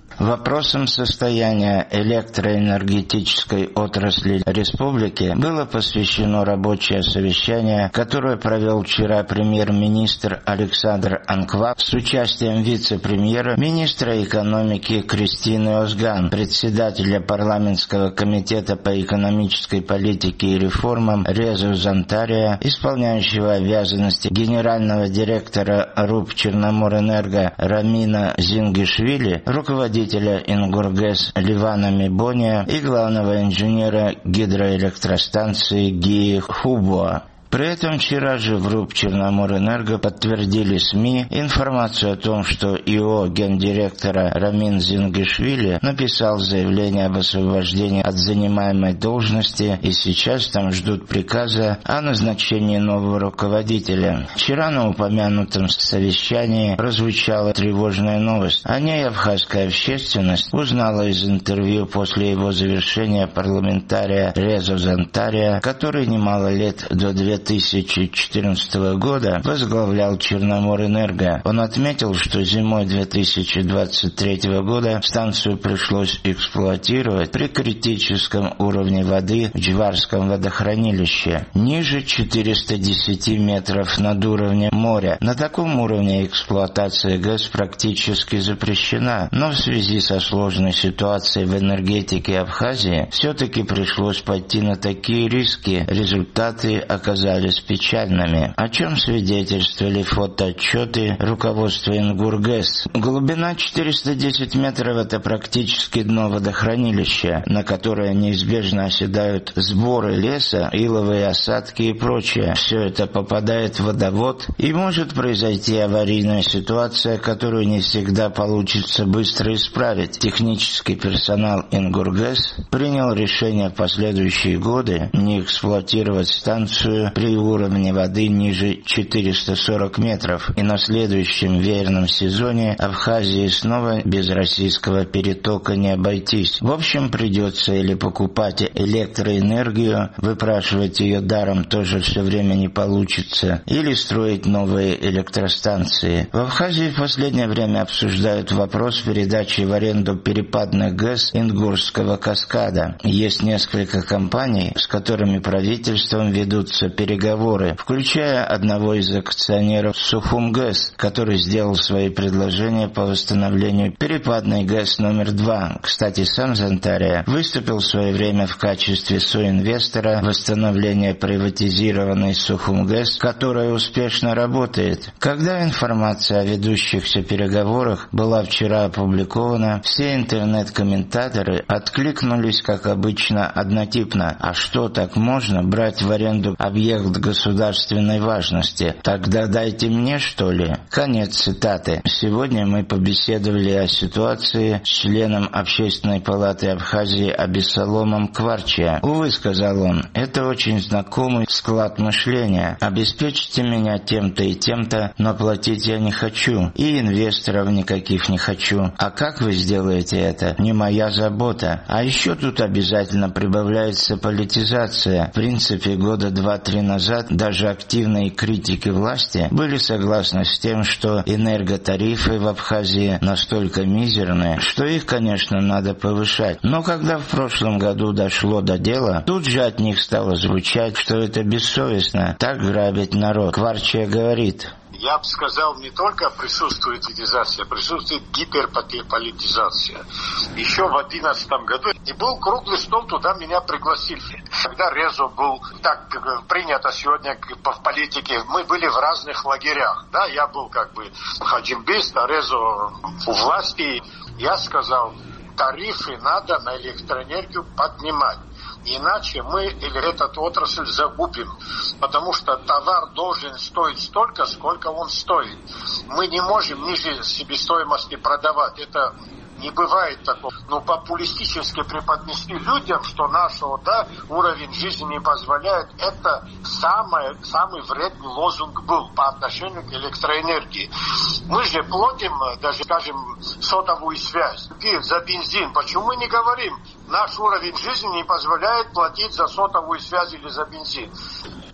S3: Вопросам состояния электроэнергетической отрасли республики было посвящено рабочее совещание, которое провел вчера премьер-министр Александр Анкваб с участием вице-премьера, министра экономики Кристины Озган, председателя парламентского комитета по экономической политике и реформам Резу Зантария, исполняющего обязанности генерального директора РУП Черноморэнерго Рамина Зингишвили, руководителя Ингургэс Ливана Мибония и главного инженера гидроэлектростанции ГИИ Хубуа. При этом вчера же в РУП Черноморэнерго подтвердили СМИ информацию о том, что ИО гендиректора Рамин Зингишвили написал заявление об освобождении от занимаемой должности, и сейчас там ждут приказа о назначении нового руководителя. Вчера на упомянутом совещании прозвучала тревожная новость. О ней абхазская общественность узнала из интервью после его завершения парламентария Резу Зантария, который немало лет до две тысячи четырнадцатого года возглавлял Черноморэнерго. Он отметил, что зимой две тысячи двадцать третьего года станцию пришлось эксплуатировать при критическом уровне воды в Джварском водохранилище, ниже четырёхсот десяти метров над уровнем моря. На таком уровне эксплуатация ГЭС практически запрещена, но в связи со сложной ситуацией в энергетике Абхазии все-таки пришлось пойти на такие риски. Результаты оказались печальными, о чем свидетельствовали фотоотчеты руководства Ингургэс. Глубина четыреста десять метров – это практически дно водохранилища, на которое неизбежно оседают сборы леса, иловые осадки и прочее. Все это попадает в водовод, и может произойти аварийная ситуация, которую не всегда получится быстро исправить. Технический персонал Ингургэс принял решение в последующие годы не эксплуатировать станцию при уровне воды ниже четырёхсот сорока метров, и на следующем веерном сезоне Абхазии снова без российского перетока не обойтись. В общем, придется или покупать электроэнергию, выпрашивать ее даром тоже все время не получится, или строить новые электростанции. В Абхазии в последнее время обсуждают вопрос передачи в аренду перепадных ГЭС Ингурского каскада. Есть несколько компаний, с которыми правительством ведутся переговоры, включая одного из акционеров Сухумгэс, который сделал свои предложения по восстановлению перепадной ГЭС номер два. Кстати, сам Зантария выступил в свое время в качестве соинвестора восстановления приватизированной Сухумгэс, которая успешно работает. Когда информация о ведущихся переговорах была вчера опубликована, все интернет-комментаторы откликнулись, как обычно, однотипно: а что, так можно брать в аренду объект государственной важности? Тогда дайте мне, что ли? Конец цитаты. Сегодня мы побеседовали о ситуации с членом Общественной палаты Абхазии Абиссаломом Кварчия. Увы, сказал он, это очень знакомый склад мышления. Обеспечьте меня тем-то и тем-то, но платить я не хочу. И инвесторов никаких не хочу. А как вы сделаете это? Не моя забота. А еще тут обязательно прибавляется политизация. В принципе, года два-три назад даже активные критики власти были согласны с тем, что энерготарифы в Абхазии настолько мизерные, что их, конечно, надо повышать. Но когда в прошлом году дошло до дела, тут же от них стало звучать, что это бессовестно так грабить народ. Кварчия говорит:
S4: я бы сказал, не только присутствует политизация, присутствует гиперполитизация. Еще в две тысячи одиннадцатом году и был круглый стол, туда меня пригласили. Когда Резо был, так принято сегодня в политике, мы были в разных лагерях. Да, я был как бы хаджимбист, а Резо у власти. Я сказал, тарифы надо на электроэнергию поднимать. Иначе мы или этот отрасль загубим, потому что товар должен стоить столько, сколько он стоит. Мы не можем ниже себестоимости продавать. Это не бывает такого. Но популистически преподнести людям, что нашего да, уровень жизни не позволяет, это самое, самый вредный лозунг был по отношению к электроэнергии. Мы же платим даже, скажем, сотовую связь за бензин. Почему мы не говорим, наш уровень жизни не позволяет платить за сотовую связь или за бензин?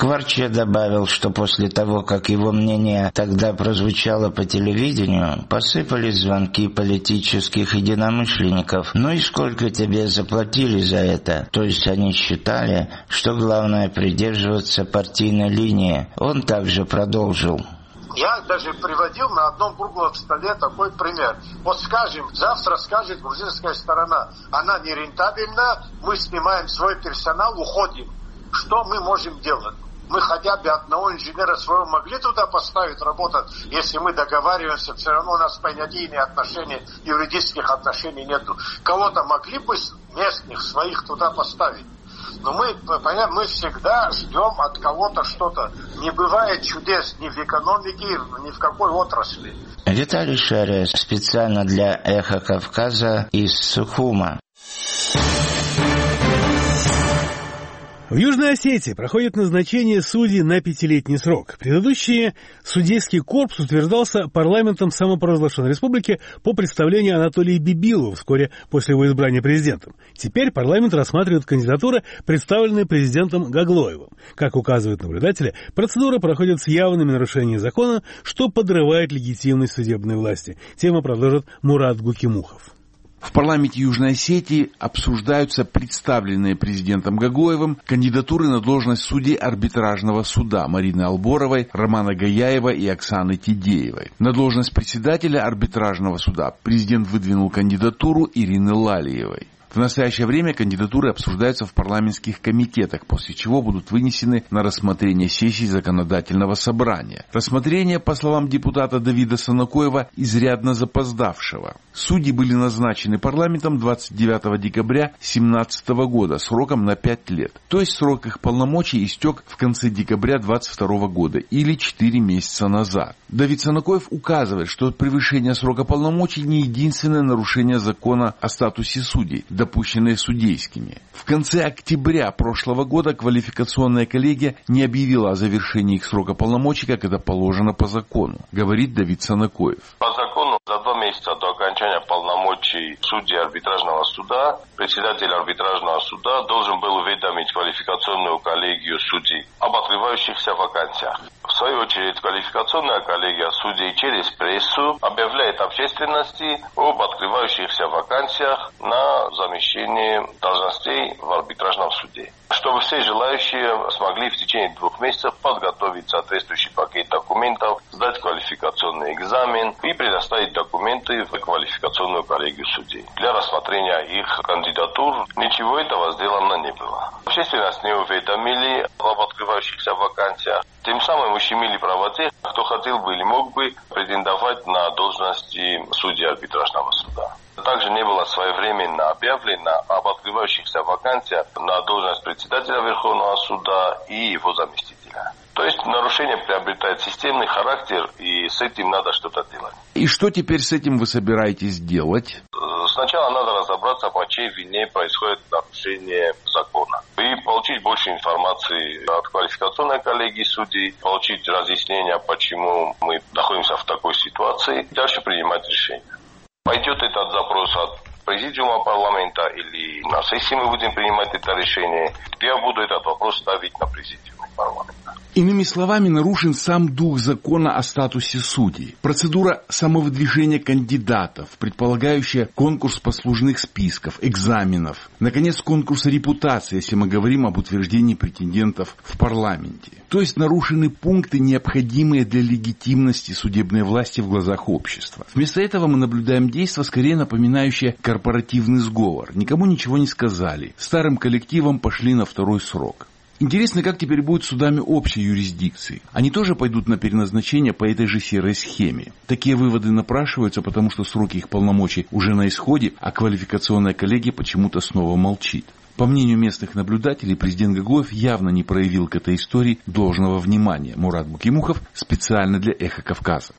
S3: Кварче добавил, что после того, как его мнение тогда прозвучало по телевидению, посыпались звонки политических единомышленников. «Ну и сколько тебе заплатили за это?» То есть они считали, что главное придерживаться партийной линии. Он также продолжил.
S4: Я даже приводил на одном круглом столе такой пример. Вот скажем, завтра скажет грузинская сторона, она нерентабельна, мы снимаем свой персонал, уходим. Что мы можем делать? Мы хотя бы одного инженера своего могли туда поставить работать, если мы договариваемся, все равно у нас понятийные отношения, юридических отношений нету. Кого-то могли бы местных своих туда поставить. Но мы, понятно, мы всегда ждем от кого-то что-то. Не бывает чудес ни в экономике, ни в какой отрасли.
S3: Виталий Шария специально для «Эхо Кавказа» из Сухума.
S1: В Южной Осетии проходит назначение судей на пятилетний срок. Предыдущий судейский корпус утверждался парламентом самопровозглашенной республики по представлению Анатолия Бибилова вскоре после его избрания президентом. Теперь парламент рассматривает кандидатуры, представленные президентом Гаглоевым. Как указывают наблюдатели, процедура проходит с явными нарушениями закона, что подрывает легитимность судебной власти. Тему продолжит Мурат Гукимухов.
S2: В парламенте Южной Осетии обсуждаются представленные президентом Гаглоевым кандидатуры на должность судей арбитражного суда Марины Алборовой, Романа Гаяева и Оксаны Тидеевой. На должность председателя арбитражного суда президент выдвинул кандидатуру Ирины Лалиевой. В настоящее время кандидатуры обсуждаются в парламентских комитетах, после чего будут вынесены на рассмотрение сессий законодательного собрания. Рассмотрение, по словам депутата Давида Санакоева, изрядно запоздавшего. Судьи были назначены парламентом двадцать девятого декабря две тысячи семнадцатого года сроком на пять лет. То есть срок их полномочий истек в конце декабря две тысячи двадцать второго года или четыре месяца назад. Давид Санакоев указывает, что превышение срока полномочий не единственное нарушение закона о статусе судей, допущенные судейскими. В конце октября прошлого года квалификационная коллегия не объявила о завершении их срока полномочий, как это положено по закону, говорит Давид Санакоев.
S6: По закону за два месяца до окончания полномочий судьи арбитражного суда председатель арбитражного суда должен был уведомить квалификационную коллегию судей об открывающихся вакансиях. В свою очередь, квалификационная коллегия судей через прессу объявляет общественности об открывающихся вакансиях на замещение должностей в арбитражном суде. Чтобы все желающие смогли в течение двух месяцев подготовить соответствующий пакет документов, сдать квалификационный экзамен и предоставить документы в квалификационную коллегию судей. Для рассмотрения их кандидатур ничего этого сделано не было. Общественность не уведомили об открывающихся вакансиях, тем самым ущемили права тех, кто хотел бы или мог бы претендовать на должности судьи арбитражного суда. Также не было своевременно объявлено об открывающихся вакансиях на должность председателя Верховного суда и его заместителя. То есть нарушение приобретает системный характер, и с этим надо что-то делать.
S2: И что теперь с этим вы собираетесь делать?
S6: Сначала надо разобраться, по чьей вине происходит нарушение закона. И получить больше информации от квалификационной коллегии судей, получить разъяснение, почему мы находимся в такой ситуации, и дальше принимать решение. Пойдет этот запрос от президиума парламента или на сессии мы будем принимать это решение, я буду этот вопрос ставить на президиуме парламента.
S2: Иными словами, нарушен сам дух закона о статусе судей. Процедура самовыдвижения кандидатов, предполагающая конкурс послужных списков, экзаменов. Наконец, конкурс репутации, если мы говорим об утверждении претендентов в парламенте. То есть нарушены пункты, необходимые для легитимности судебной власти в глазах общества. Вместо этого мы наблюдаем действия, скорее напоминающие корпоративный сговор. Никому ничего не сказали. Старым коллективом пошли на второй срок. Интересно, как теперь будет с судами общей юрисдикции. Они тоже пойдут на переназначение по этой же серой схеме. Такие выводы напрашиваются, потому что сроки их полномочий уже на исходе, а квалификационная коллегия почему-то снова молчит. По мнению местных наблюдателей, президент Гаглоев явно не проявил к этой истории должного внимания. Мурат Гукимухов специально для «Эхо Кавказа».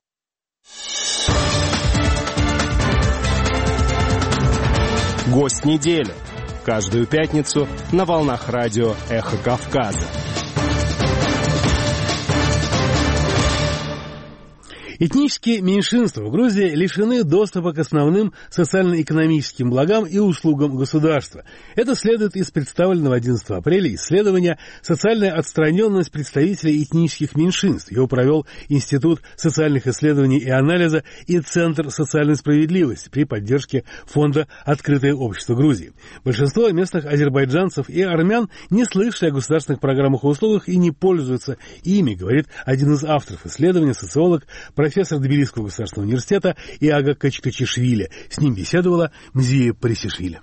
S20: Гость недели. Каждую пятницу на волнах радио «Эхо Кавказа».
S1: Этнические меньшинства в Грузии лишены доступа к основным социально-экономическим благам и услугам государства. Это следует из представленного одиннадцатого апреля исследования «Социальная отстраненность представителей этнических меньшинств». Его провел Институт социальных исследований и анализа и Центр социальной справедливости при поддержке фонда «Открытое общество Грузии». Большинство местных азербайджанцев и армян не слышали о государственных программах и услугах и не пользуются ими, говорит один из авторов исследования, социолог, профессор Тбилисского государственного университета Иага Качкачишвили. С ним беседовала Мзия Парисишвили.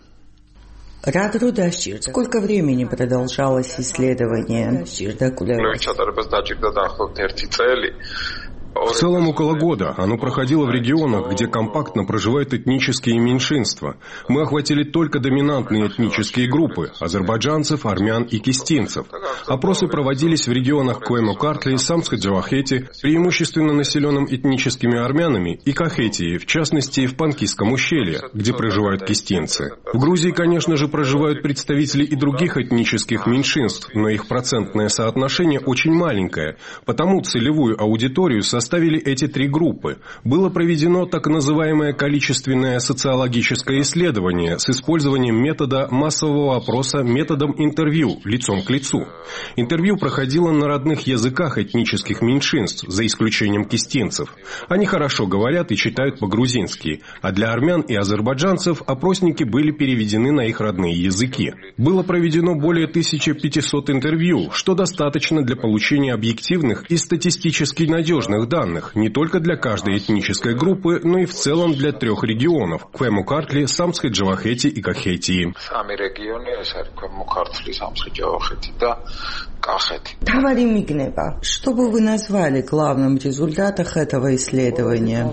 S22: Сколько времени продолжалось исследование?
S20: В целом около года. Оно проходило в регионах, где компактно проживают этнические меньшинства. Мы охватили только доминантные этнические группы – азербайджанцев, армян и кистинцев. Опросы проводились в регионах Коэму-Картли, Самск-Джавахети, преимущественно населенным этническими армянами, и Кахетии, в частности, в Панкисском ущелье, где проживают кистинцы. В Грузии, конечно же, проживают представители и других этнических меньшинств, но их процентное соотношение очень маленькое, потому целевую аудиторию составляют составили эти три группы. Было проведено так называемое количественное социологическое исследование с использованием метода массового опроса методом интервью, лицом к лицу. Интервью проходило на родных языках этнических меньшинств, за исключением кистинцев. Они хорошо говорят и читают по-грузински, а для армян и азербайджанцев опросники были переведены на их родные языки. Было проведено более тысячи пятисот интервью, что достаточно для получения объективных и статистически надежных данных. данных не только для каждой этнической группы, но и в целом для трех регионов – Коэму-Картли, Самск-Джавахети и Кахетии.
S22: Что бы вы назвали главным результатом этого исследования?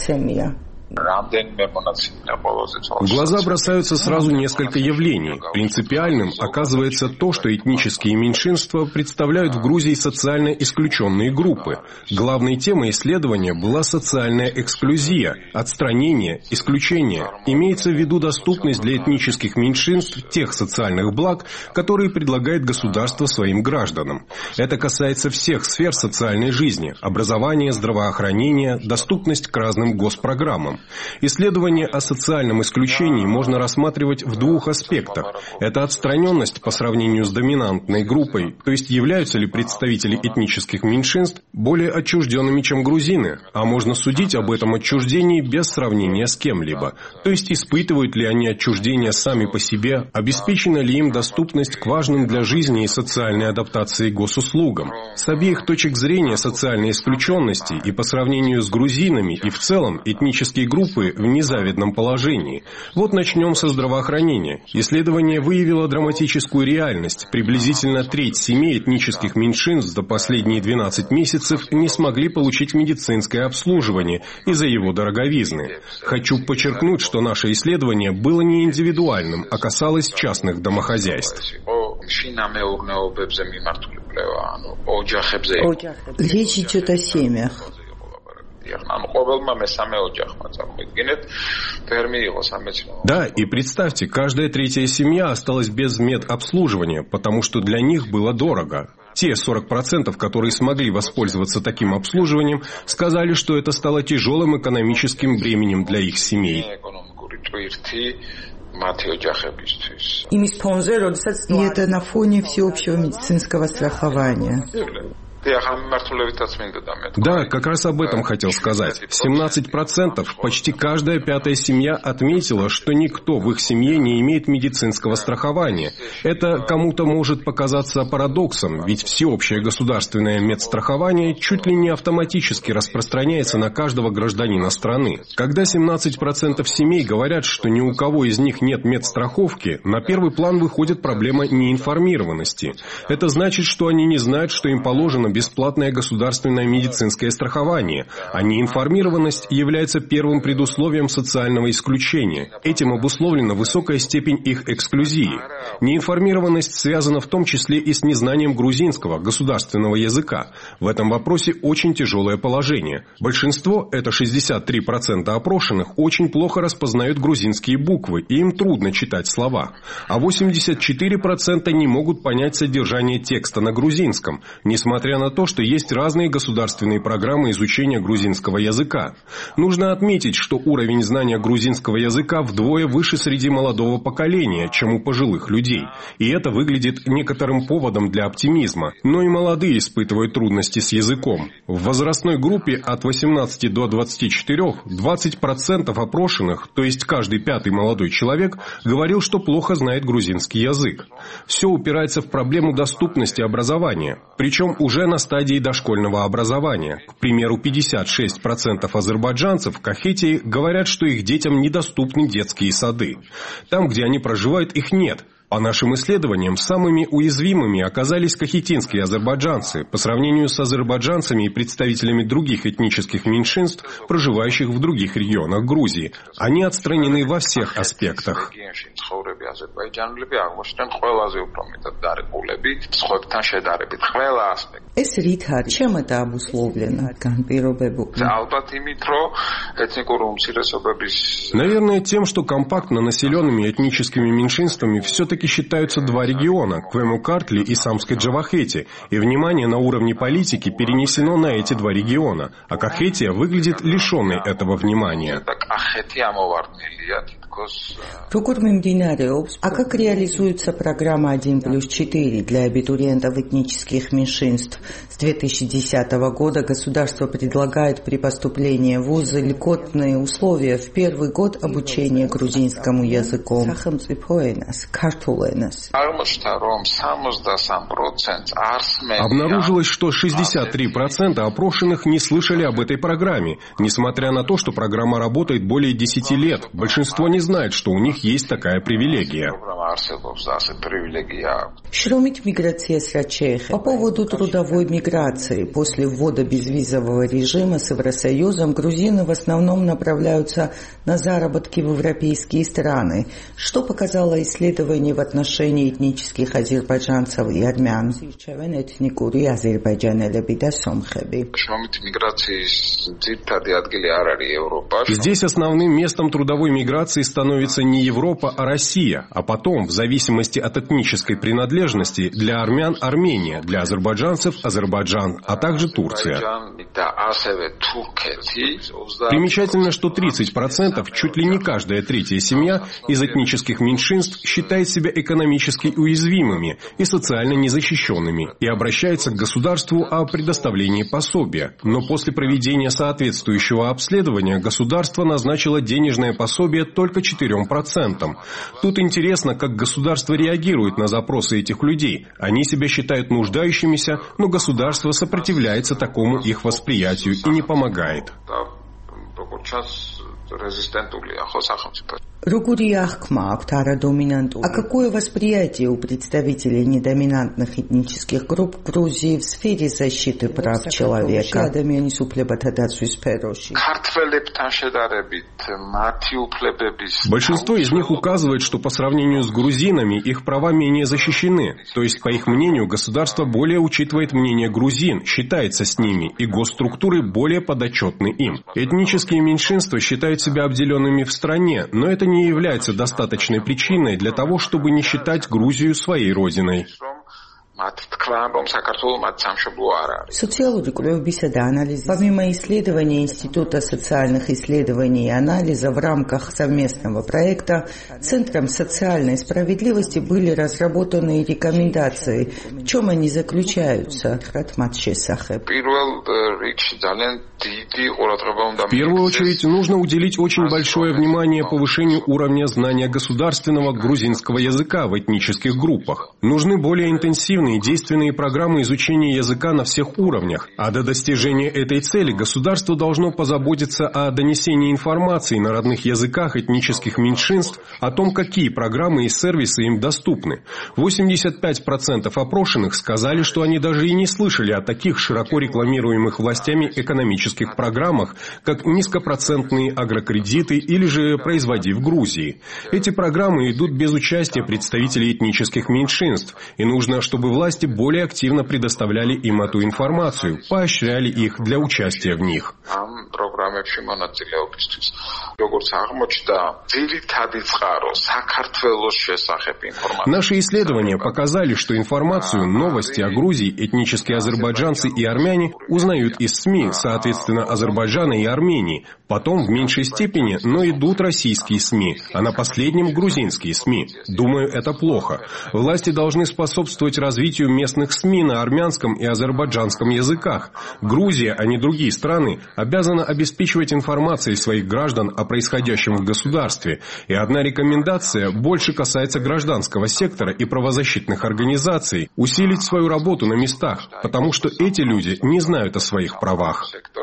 S20: В глаза бросаются сразу несколько явлений. Принципиальным оказывается то, что этнические меньшинства представляют в Грузии социально исключенные группы. Главной темой исследования была социальная эксклюзия, отстранение, исключение. Имеется в виду доступность для этнических меньшинств тех социальных благ, которые предлагает государство своим гражданам. Это касается всех сфер социальной жизни – образования, здравоохранения, доступность к разным госпрограммам. Исследование о социальном исключении можно рассматривать в двух аспектах. Это отстраненность по сравнению с доминантной группой, то есть являются ли представители этнических меньшинств более отчужденными, чем грузины, а можно судить об этом отчуждении без сравнения с кем-либо, то есть испытывают ли они отчуждение сами по себе, обеспечена ли им доступность к важным для жизни и социальной адаптации госуслугам. С обеих точек зрения социальной исключенности и по сравнению с грузинами и в целом этнические группы в незавидном положении. Вот начнем со здравоохранения. Исследование выявило драматическую реальность. Приблизительно треть семей этнических меньшинств за последние двенадцать месяцев не смогли получить медицинское обслуживание из-за его дороговизны. Хочу подчеркнуть, что наше исследование было не индивидуальным, а касалось частных домохозяйств.
S22: Речь идет о семьях.
S20: Да, и представьте, каждая третья семья осталась без медобслуживания, потому что для них было дорого. Те сорок процентов, которые смогли воспользоваться таким обслуживанием, сказали, что это стало тяжелым экономическим бременем для их семей.
S22: И это на фоне всеобщего медицинского страхования.
S20: Да, как раз об этом хотел сказать. семнадцать процентов, почти каждая пятая семья отметила, что никто в их семье не имеет медицинского страхования. Это кому-то может показаться парадоксом, ведь всеобщее государственное медстрахование чуть ли не автоматически распространяется на каждого гражданина страны. Когда семнадцать процентов семей говорят, что ни у кого из них нет медстраховки, на первый план выходит проблема неинформированности. Это значит, что они не знают, что им положено бесплатное государственное медицинское страхование, а неинформированность является первым предусловием социального исключения. Этим обусловлена высокая степень их эксклюзии. Неинформированность связана в том числе и с незнанием грузинского государственного языка. В этом вопросе очень тяжелое положение. Большинство, это шестьдесят три процента опрошенных, очень плохо распознают грузинские буквы, и им трудно читать слова. А восемьдесят четыре процента не могут понять содержание текста на грузинском, несмотря на на то, что есть разные государственные программы изучения грузинского языка. Нужно отметить, что уровень знания грузинского языка вдвое выше среди молодого поколения, чем у пожилых людей. И это выглядит некоторым поводом для оптимизма. Но и молодые испытывают трудности с языком. В возрастной группе от восемнадцати до двадцати четырёх двадцать процентов опрошенных, то есть каждый пятый молодой человек, говорил, что плохо знает грузинский язык. Все упирается в проблему доступности образования, причем уже на стадии дошкольного образования. К примеру, пятьдесят шесть процентов азербайджанцев в Кахетии говорят, что их детям недоступны детские сады. Там, где они проживают, их нет. По нашим исследованиям, самыми уязвимыми оказались кахетинские азербайджанцы по сравнению с азербайджанцами и представителями других этнических меньшинств, проживающих в других регионах Грузии. Они отстранены во всех аспектах.
S22: Чем это обусловлено?
S20: Наверное, тем, что компактно населенными этническими меньшинствами все-таки считаются два региона – Квему-Картли и Самской-Джавахети, и внимание на уровне политики перенесено на эти два региона, а Кахетия выглядит лишенной этого внимания.
S22: А как реализуется программа один плюс четыре для абитуриентов этнических меньшинств? С две тысячи десятого года государство предлагает при поступлении в вузы льготные условия в первый год обучения грузинскому языку.
S20: Обнаружилось, что шестьдесят три процента опрошенных не слышали об этой программе, несмотря на то, что программа работает более десяти лет. Большинство не знает, что у них есть такая привилегия.
S22: По поводу трудовой миграции. После ввода безвизового режима с Евросоюзом грузины в основном направляются на заработки в европейские страны. Что показало исследование в отношении этнических азербайджанцев и армян?
S20: Здесь основным местом трудовой миграции становится не Европа, а Россия, а потом, в зависимости от этнической принадлежности, для армян – Армения, для азербайджанцев – Азербайджан, а также Турция. Примечательно, что тридцать процентов, чуть ли не каждая третья семья из этнических меньшинств считает себя экономически уязвимыми и социально незащищенными и обращается к государству о предоставлении пособия. Но после проведения соответствующего обследования государство назначило денежное пособие только четырем процентам. Тут интересно, как государство реагирует на запросы этих людей. Они себя считают нуждающимися, но государство сопротивляется такому их восприятию и не помогает.
S22: А какое восприятие у представителей недоминантных этнических групп в Грузии в сфере защиты прав человека?
S20: Большинство из них указывает, что по сравнению с грузинами их права менее защищены. То есть, по их мнению, государство более учитывает мнение грузин, считается с ними, и госструктуры более подотчетны им. Этнические меньшинства считают себя обделенными в стране, но это не является достаточной причиной для того, чтобы не считать Грузию своей родиной.
S22: Помимо исследований Института социальных исследований и анализа в рамках совместного проекта Центром социальной справедливости были разработаны рекомендации. В чем они заключаются?
S20: В первую очередь нужно уделить очень большое внимание повышению уровня знания государственного грузинского языка в этнических группах. Нужны более интенсивные действенные программы изучения языка на всех уровнях, а до достижения этой цели государство должно позаботиться о донесении информации на родных языках этнических меньшинств о том, какие программы и сервисы им доступны. восемьдесят пять процентов опрошенных сказали, что они даже и не слышали о таких широко рекламируемых властями экономических программах, как низкопроцентные агрокредиты или же «Производи в Грузии». Эти программы идут без участия представителей этнических меньшинств, и нужно, чтобы власти более активно предоставляли им эту информацию, поощряли их для участия в них. Наши исследования показали, что информацию, новости о Грузии этнические азербайджанцы и армяне узнают из СМИ, соответственно, Азербайджана и Армении. Потом в меньшей степени, но идут российские СМИ, а на последнем грузинские СМИ. Думаю, это плохо. Власти должны способствовать развитию местных СМИ на армянском и азербайджанском языках. Грузия, а не другие страны, обязана обеспечивать информацией своих граждан о происходящем в государстве. И одна рекомендация больше касается гражданского сектора и правозащитных организаций. Усилить свою работу на местах, потому что эти люди не знают о своих правах.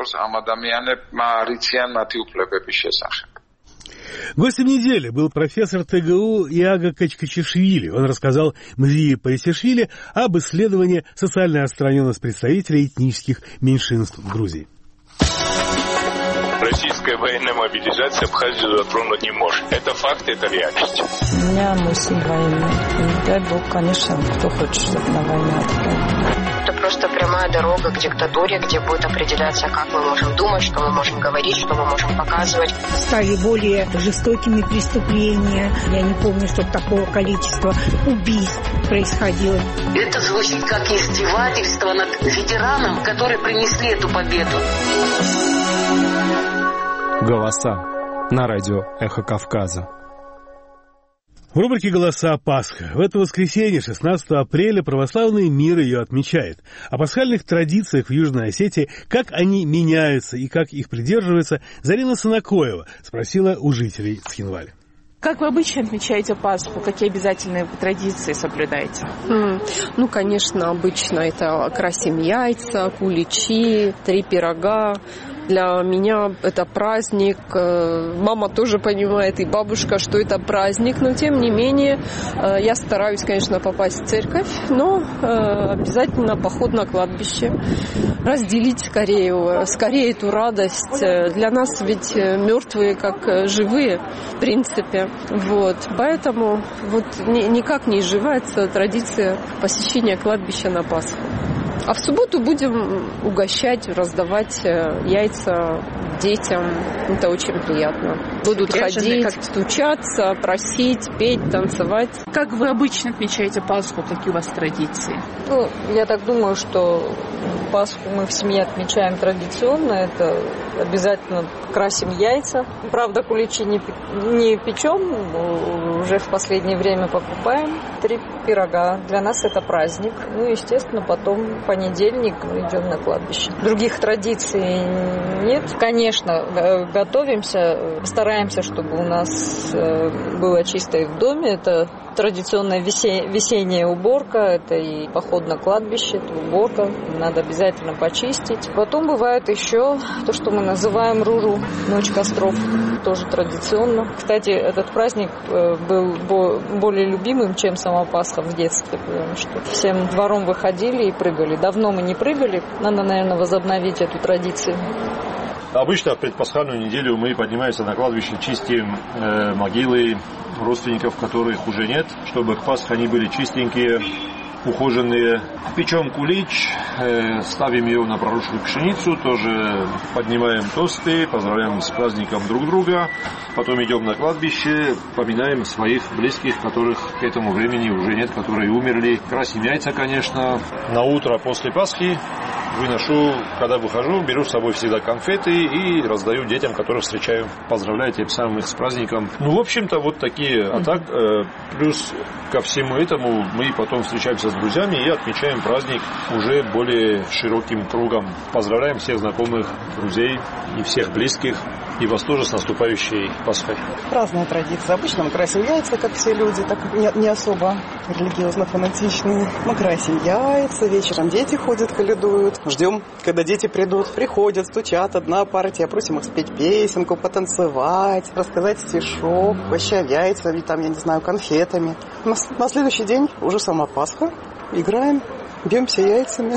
S1: Гостем недели был профессор ТГУ Иага Качкачишвили. Он рассказал Мзии Парисишвили об исследовании социальной отстраненности представителей этнических меньшинств в Грузии.
S7: Российская военная мобилизация Абхазию затронуть не может. Это факт, это реальность.
S8: У меня мысль военная. И дай бог, конечно, кто хочет, чтобы на войну отправили.
S10: Это просто прямая дорога к диктатуре, где будет определяться, как мы можем думать, что мы можем говорить, что мы можем показывать.
S15: Стали более жестокими преступления. Я не помню, чтобы такого количества убийств происходило.
S24: Это звучит как издевательство над ветераном, которые принесли эту победу.
S5: Голоса на радио «Эхо Кавказа».
S1: В рубрике «Голоса Пасха» в это воскресенье, шестнадцатого апреля, православный мир ее отмечает. О пасхальных традициях в Южной Осетии, как они меняются и как их придерживаются, Зарина Санакоева спросила у жителей Цхинвали.
S25: Как вы обычно отмечаете Пасху? Какие обязательные традиции соблюдаете?
S26: Mm. Ну, конечно, обычно это красим яйца, куличи, три пирога. Для меня это праздник. Мама тоже понимает, и бабушка, что это праздник. Но, тем не менее, я стараюсь, конечно, попасть в церковь, но обязательно поход на кладбище. Разделить скорее, скорее эту радость. Для нас ведь мертвые как живые, в принципе. Вот. Поэтому вот никак не изживается традиция посещения кладбища на Пасху. А в субботу будем угощать, раздавать яйца детям. Это очень приятно. Будут Ряженые, ходить, как... стучаться, просить, петь, танцевать.
S25: Как вы обычно отмечаете Пасху? Какие у вас традиции?
S8: Ну, я так думаю, что Пасху мы в семье отмечаем традиционно. Это обязательно красим яйца. Правда, куличи не, не печем, уже в последнее время покупаем. Три пирога. Для нас это праздник. Ну, естественно, потом в понедельник мы идем на кладбище. Других традиций нет. Конечно, готовимся, стараемся, чтобы у нас было чисто и в доме. Это традиционная весенняя уборка, это и поход на кладбище, это уборка. Надо обязательно почистить. Потом бывает еще то, что мы называем Руру, ночь костров. Тоже традиционно. Кстати, этот праздник был более любимым, чем сама Пасха в детстве, потому что всем двором выходили и прыгали. Давно мы не прыгали, надо, наверное, возобновить эту традицию.
S27: Обычно в предпасхальную неделю мы поднимаемся на кладбище, чистим э, могилы родственников, которых уже нет, чтобы к Пасхе они были чистенькие, ухоженные. Печем кулич, э, ставим его на проросшую пшеницу, тоже поднимаем тосты, поздравляем с праздником друг друга. Потом идем на кладбище, поминаем своих близких, которых к этому времени уже нет, которые умерли. Красим яйца, конечно. На утро после Пасхи выношу, когда выхожу, беру с собой всегда конфеты и раздаю детям, которых встречаю. Поздравляю тем самым их с праздником. Ну, в общем-то, вот такие. А так, э, плюс ко всему этому мы потом встречаемся с друзьями и отмечаем праздник уже более широким кругом. Поздравляем всех знакомых, друзей и всех близких. И вас тоже с наступающей Пасхой.
S28: Разная традиция. Обычно мы красим яйца, как все люди, так не, не особо религиозно-фанатичные. Мы красим яйца, вечером дети ходят, калядуют. Ждем, когда дети придут, приходят, стучат, одна партия. Просим их спеть песенку, потанцевать, рассказать стишок, угощаем яйцами, там, я не знаю, конфетами. На, на следующий день уже сама Пасха. Играем, бьемся яйцами.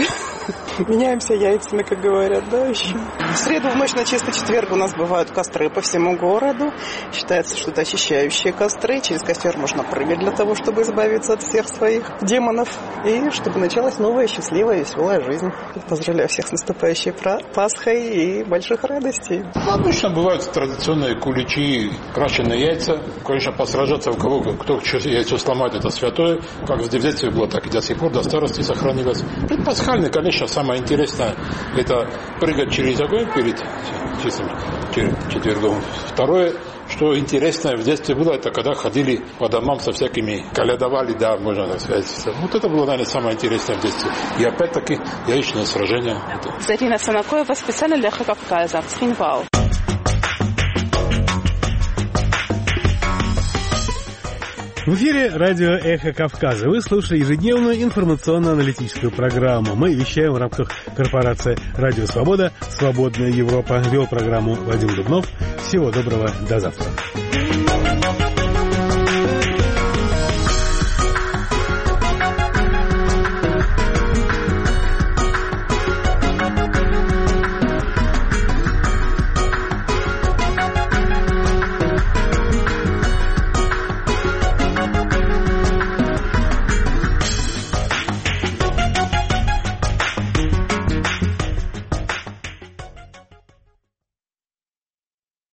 S28: Меняемся яйцами, как говорят, да, еще. В среду в ночь на чистый четверг у нас бывают костры по всему городу. Считается, что это очищающие костры. Через костер можно прыгать для того, чтобы избавиться от всех своих демонов. И чтобы началась новая, счастливая, веселая жизнь. Поздравляю всех с наступающей Пасхой и больших радостей.
S9: Обычно бывают традиционные куличи, крашеные яйца. Конечно, посражаться у кого, кто яйцо сломает, это святое. Как в детстве было, так и до сих пор, до старости сохранилось. Предпасхальный, конечно, самое интересное, это прыгать через огонь перед чистым четвергом. Второе, что интересно в детстве было, это когда ходили по домам со всякими, колядовали, да, можно так сказать. Вот это было, наверное, самое интересное в детстве. И опять-таки яичное сражение.
S25: Зарина Санакоева специально для Эхо Кавказа, Цхинвал.
S1: В эфире радио «Эхо Кавказа». Вы слушаете ежедневную информационно-аналитическую программу. Мы вещаем в рамках корпорации «Радио Свобода», «Свободная Европа». Вел программу Вадим Дубнов. Всего доброго, до завтра.